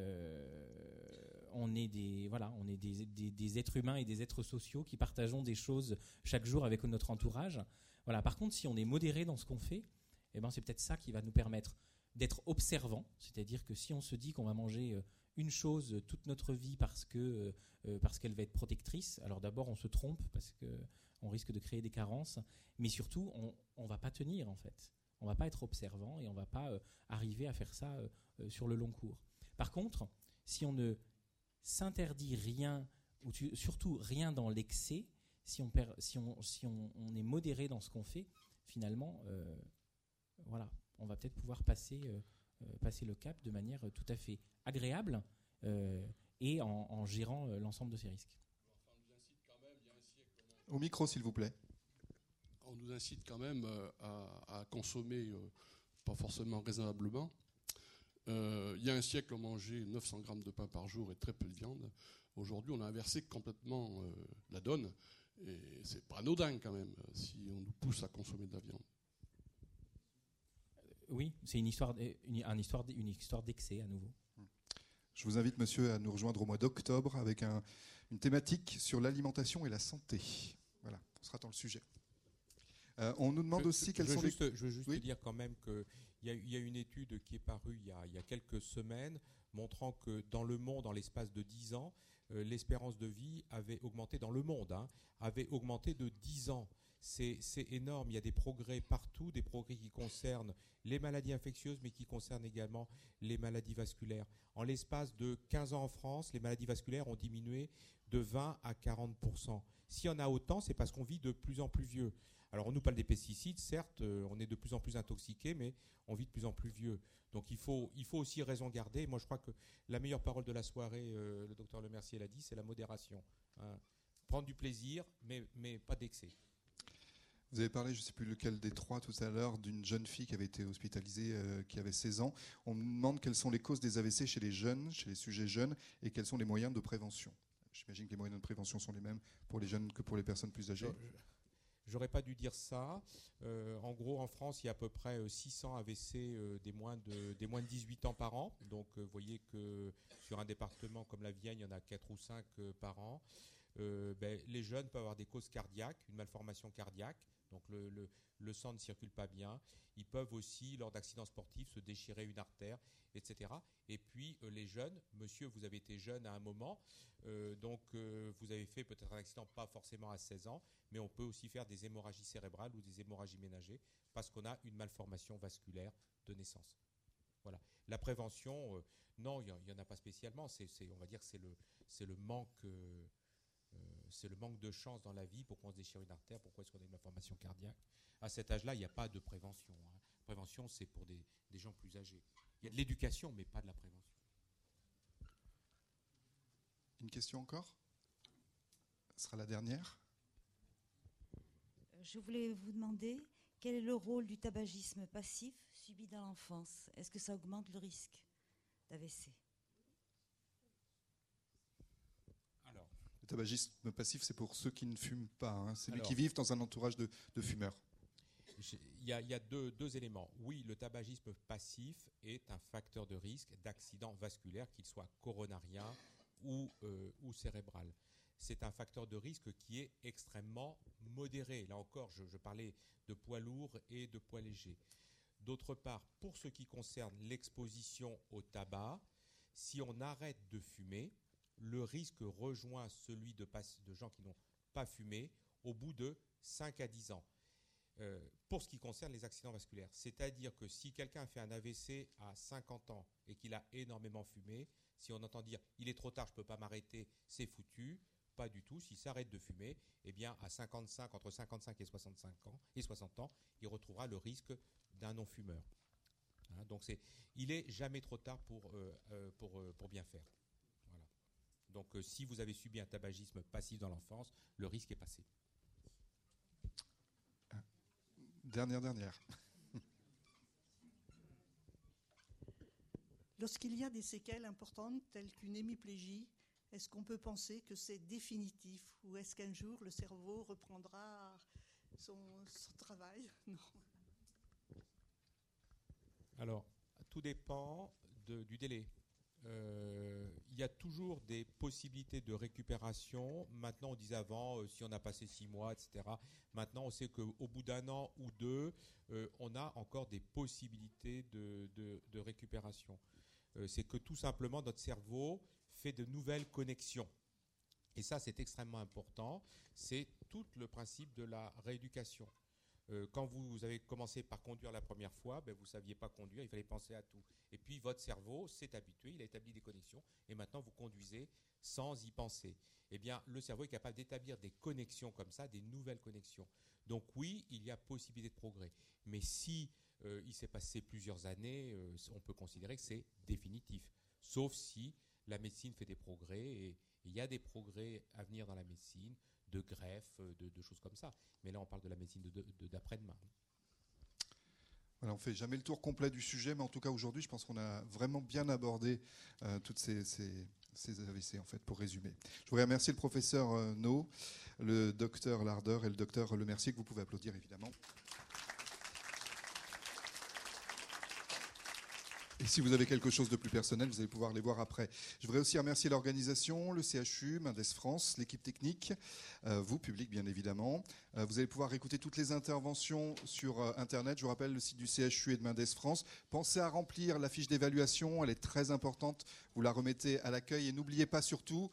on est des êtres humains et des êtres sociaux qui partageons des choses chaque jour avec notre entourage. Voilà. Par contre, si on est modéré dans ce qu'on fait, c'est peut-être ça qui va nous permettre d'être observant, c'est-à-dire que si on se dit qu'on va manger une chose toute notre vie parce qu'elle va être protectrice, alors d'abord on se trompe parce qu'on risque de créer des carences, mais surtout on ne va pas tenir en fait. On ne va pas être observant et on ne va pas arriver à faire ça sur le long cours. Par contre, si on ne s'interdit rien, ou surtout rien dans l'excès, si on est modéré dans ce qu'on fait, finalement, on va peut-être pouvoir passer le cap de manière tout à fait agréable et en gérant l'ensemble de ces risques. Au micro, s'il vous plaît. On nous incite quand même à consommer pas forcément raisonnablement. Il y a un siècle, on mangeait 900 grammes de pain par jour et très peu de viande. Aujourd'hui, on a inversé complètement la donne. Et c'est pas anodin quand même, si on nous pousse à consommer de la viande. Oui, c'est une histoire d'excès à nouveau. Je vous invite, monsieur, à nous rejoindre au mois d'octobre avec une thématique sur l'alimentation et la santé. Voilà, on sera dans le sujet. On nous demande aussi quels sont les... Je veux juste dire quand même qu'il y a une étude qui est parue il y a quelques semaines montrant que dans le monde, en l'espace de 10 ans, l'espérance de vie avait augmenté dans le monde, avait augmenté de 10 ans. C'est énorme, il y a des progrès partout, des progrès qui concernent les maladies infectieuses, mais qui concernent également les maladies vasculaires. En l'espace de 15 ans en France, les maladies vasculaires ont diminué de 20 à 40%. S'il y en a autant, c'est parce qu'on vit de plus en plus vieux. Alors on nous parle des pesticides, certes, on est de plus en plus intoxiqués, mais on vit de plus en plus vieux. Donc il faut aussi raison garder. Moi je crois que la meilleure parole de la soirée, le docteur Lemercier l'a dit, c'est la modération. Prendre du plaisir, mais pas d'excès. Vous avez parlé, je ne sais plus lequel des trois tout à l'heure, d'une jeune fille qui avait été hospitalisée, qui avait 16 ans. On me demande quelles sont les causes des AVC chez les jeunes, chez les sujets jeunes, et quels sont les moyens de prévention. J'imagine que les moyens de prévention sont les mêmes pour les jeunes que pour les personnes plus âgées. J'aurais pas dû dire ça. En gros, en France, il y a à peu près 600 AVC des moins de 18 ans par an. Donc, vous voyez que sur un département comme la Vienne, il y en a 4 ou 5 par an. Les jeunes peuvent avoir des causes cardiaques, une malformation cardiaque. Donc, le sang ne circule pas bien. Ils peuvent aussi, lors d'accidents sportifs, se déchirer une artère, etc. Et puis, les jeunes, monsieur, vous avez été jeune à un moment, donc vous avez fait peut-être un accident, pas forcément à 16 ans, mais on peut aussi faire des hémorragies cérébrales ou des hémorragies ménagées parce qu'on a une malformation vasculaire de naissance. Voilà. La prévention, non, il n'y en a pas spécialement. On va dire que c'est le manque de chance dans la vie. Pourquoi on se déchire une artère? Pourquoi est-ce qu'on a une malformation cardiaque? À cet âge-là, il n'y a pas de prévention. Prévention, c'est pour des gens plus âgés. Il y a de l'éducation, mais pas de la prévention. Une question encore? Ce sera la dernière. Je voulais vous demander quel est le rôle du tabagisme passif subi dans l'enfance. Est-ce que ça augmente le risque d'AVC? Le tabagisme passif, c'est pour ceux qui ne fument pas. Hein. C'est ceux Alors, qui vivent dans un entourage de fumeurs. Il y a deux éléments. Oui, le tabagisme passif est un facteur de risque d'accident vasculaire, qu'il soit coronarien ou cérébral. C'est un facteur de risque qui est extrêmement modéré. Là encore, je parlais de poids lourds et de poids légers. D'autre part, pour ce qui concerne l'exposition au tabac, si on arrête de fumer, le risque rejoint celui de gens qui n'ont pas fumé au bout de 5 à 10 ans. Pour ce qui concerne les accidents vasculaires, c'est-à-dire que si quelqu'un fait un AVC à 50 ans et qu'il a énormément fumé, si on entend dire « il est trop tard, je ne peux pas m'arrêter, c'est foutu », pas du tout. S'il s'arrête de fumer, eh bien, entre 55 et 60 ans, il retrouvera le risque d'un non-fumeur. Hein, donc il n'est jamais trop tard pour bien faire. Voilà. Donc si vous avez subi un tabagisme passif dans l'enfance, le risque est passé. Dernière. Lorsqu'il y a des séquelles importantes telles qu'une hémiplégie, est-ce qu'on peut penser que c'est définitif ou est-ce qu'un jour le cerveau reprendra son travail? Non. Alors, tout dépend du délai. Il y a toujours des possibilités de récupération. Maintenant, on disait avant, si on a passé 6 mois, etc. Maintenant, on sait qu'au bout d'un an ou deux, on a encore des possibilités de récupération. C'est que tout simplement, notre cerveau fait de nouvelles connexions. Et ça, c'est extrêmement important. C'est tout le principe de la rééducation. Quand vous avez commencé par conduire la première fois, vous ne saviez pas conduire, il fallait penser à tout. Et puis votre cerveau s'est habitué, il a établi des connexions, et maintenant vous conduisez sans y penser. Eh bien, le cerveau est capable d'établir des connexions comme ça, des nouvelles connexions. Donc oui, il y a possibilité de progrès. Mais si il s'est passé plusieurs années, on peut considérer que c'est définitif. Sauf si la médecine fait des progrès, et il y a des progrès à venir dans la médecine, de greffe, de choses comme ça. Mais là, on parle de la médecine d'après-demain. Voilà, on ne fait jamais le tour complet du sujet, mais en tout cas aujourd'hui, je pense qu'on a vraiment bien abordé toutes ces AVC, en fait, pour résumer. Je voudrais remercier le professeur No, le docteur Larder et le docteur Lemercier, que vous pouvez applaudir évidemment. Et si vous avez quelque chose de plus personnel, vous allez pouvoir les voir après. Je voudrais aussi remercier l'organisation, le CHU, Mendes France, l'équipe technique, vous, public bien évidemment. Vous allez pouvoir écouter toutes les interventions sur Internet. Je vous rappelle le site du CHU et de Mendes France. Pensez à remplir la fiche d'évaluation, elle est très importante. Vous la remettez à l'accueil et n'oubliez pas surtout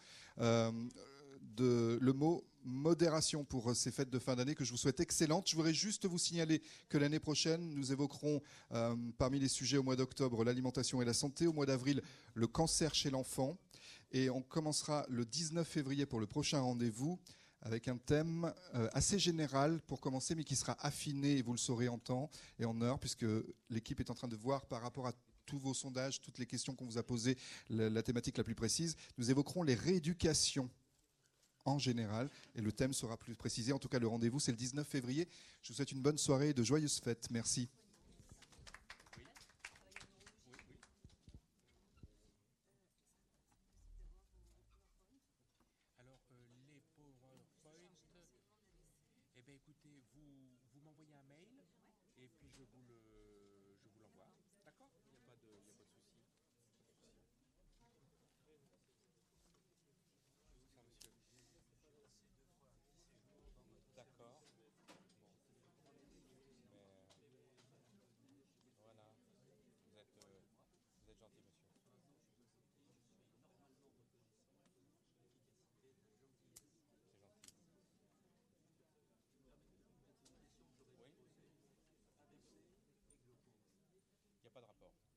le mot modération pour ces fêtes de fin d'année que je vous souhaite excellentes. Je voudrais juste vous signaler que l'année prochaine, nous évoquerons parmi les sujets au mois d'octobre l'alimentation et la santé, au mois d'avril le cancer chez l'enfant, et on commencera le 19 février pour le prochain rendez-vous avec un thème assez général pour commencer, mais qui sera affiné, et vous le saurez en temps et en heure, puisque l'équipe est en train de voir par rapport à tous vos sondages, toutes les questions qu'on vous a posées, la thématique la plus précise. Nous évoquerons les rééducations en général, et le thème sera plus précisé. En tout cas, le rendez-vous, c'est le 19 février. Je vous souhaite une bonne soirée et de joyeuses fêtes. Merci.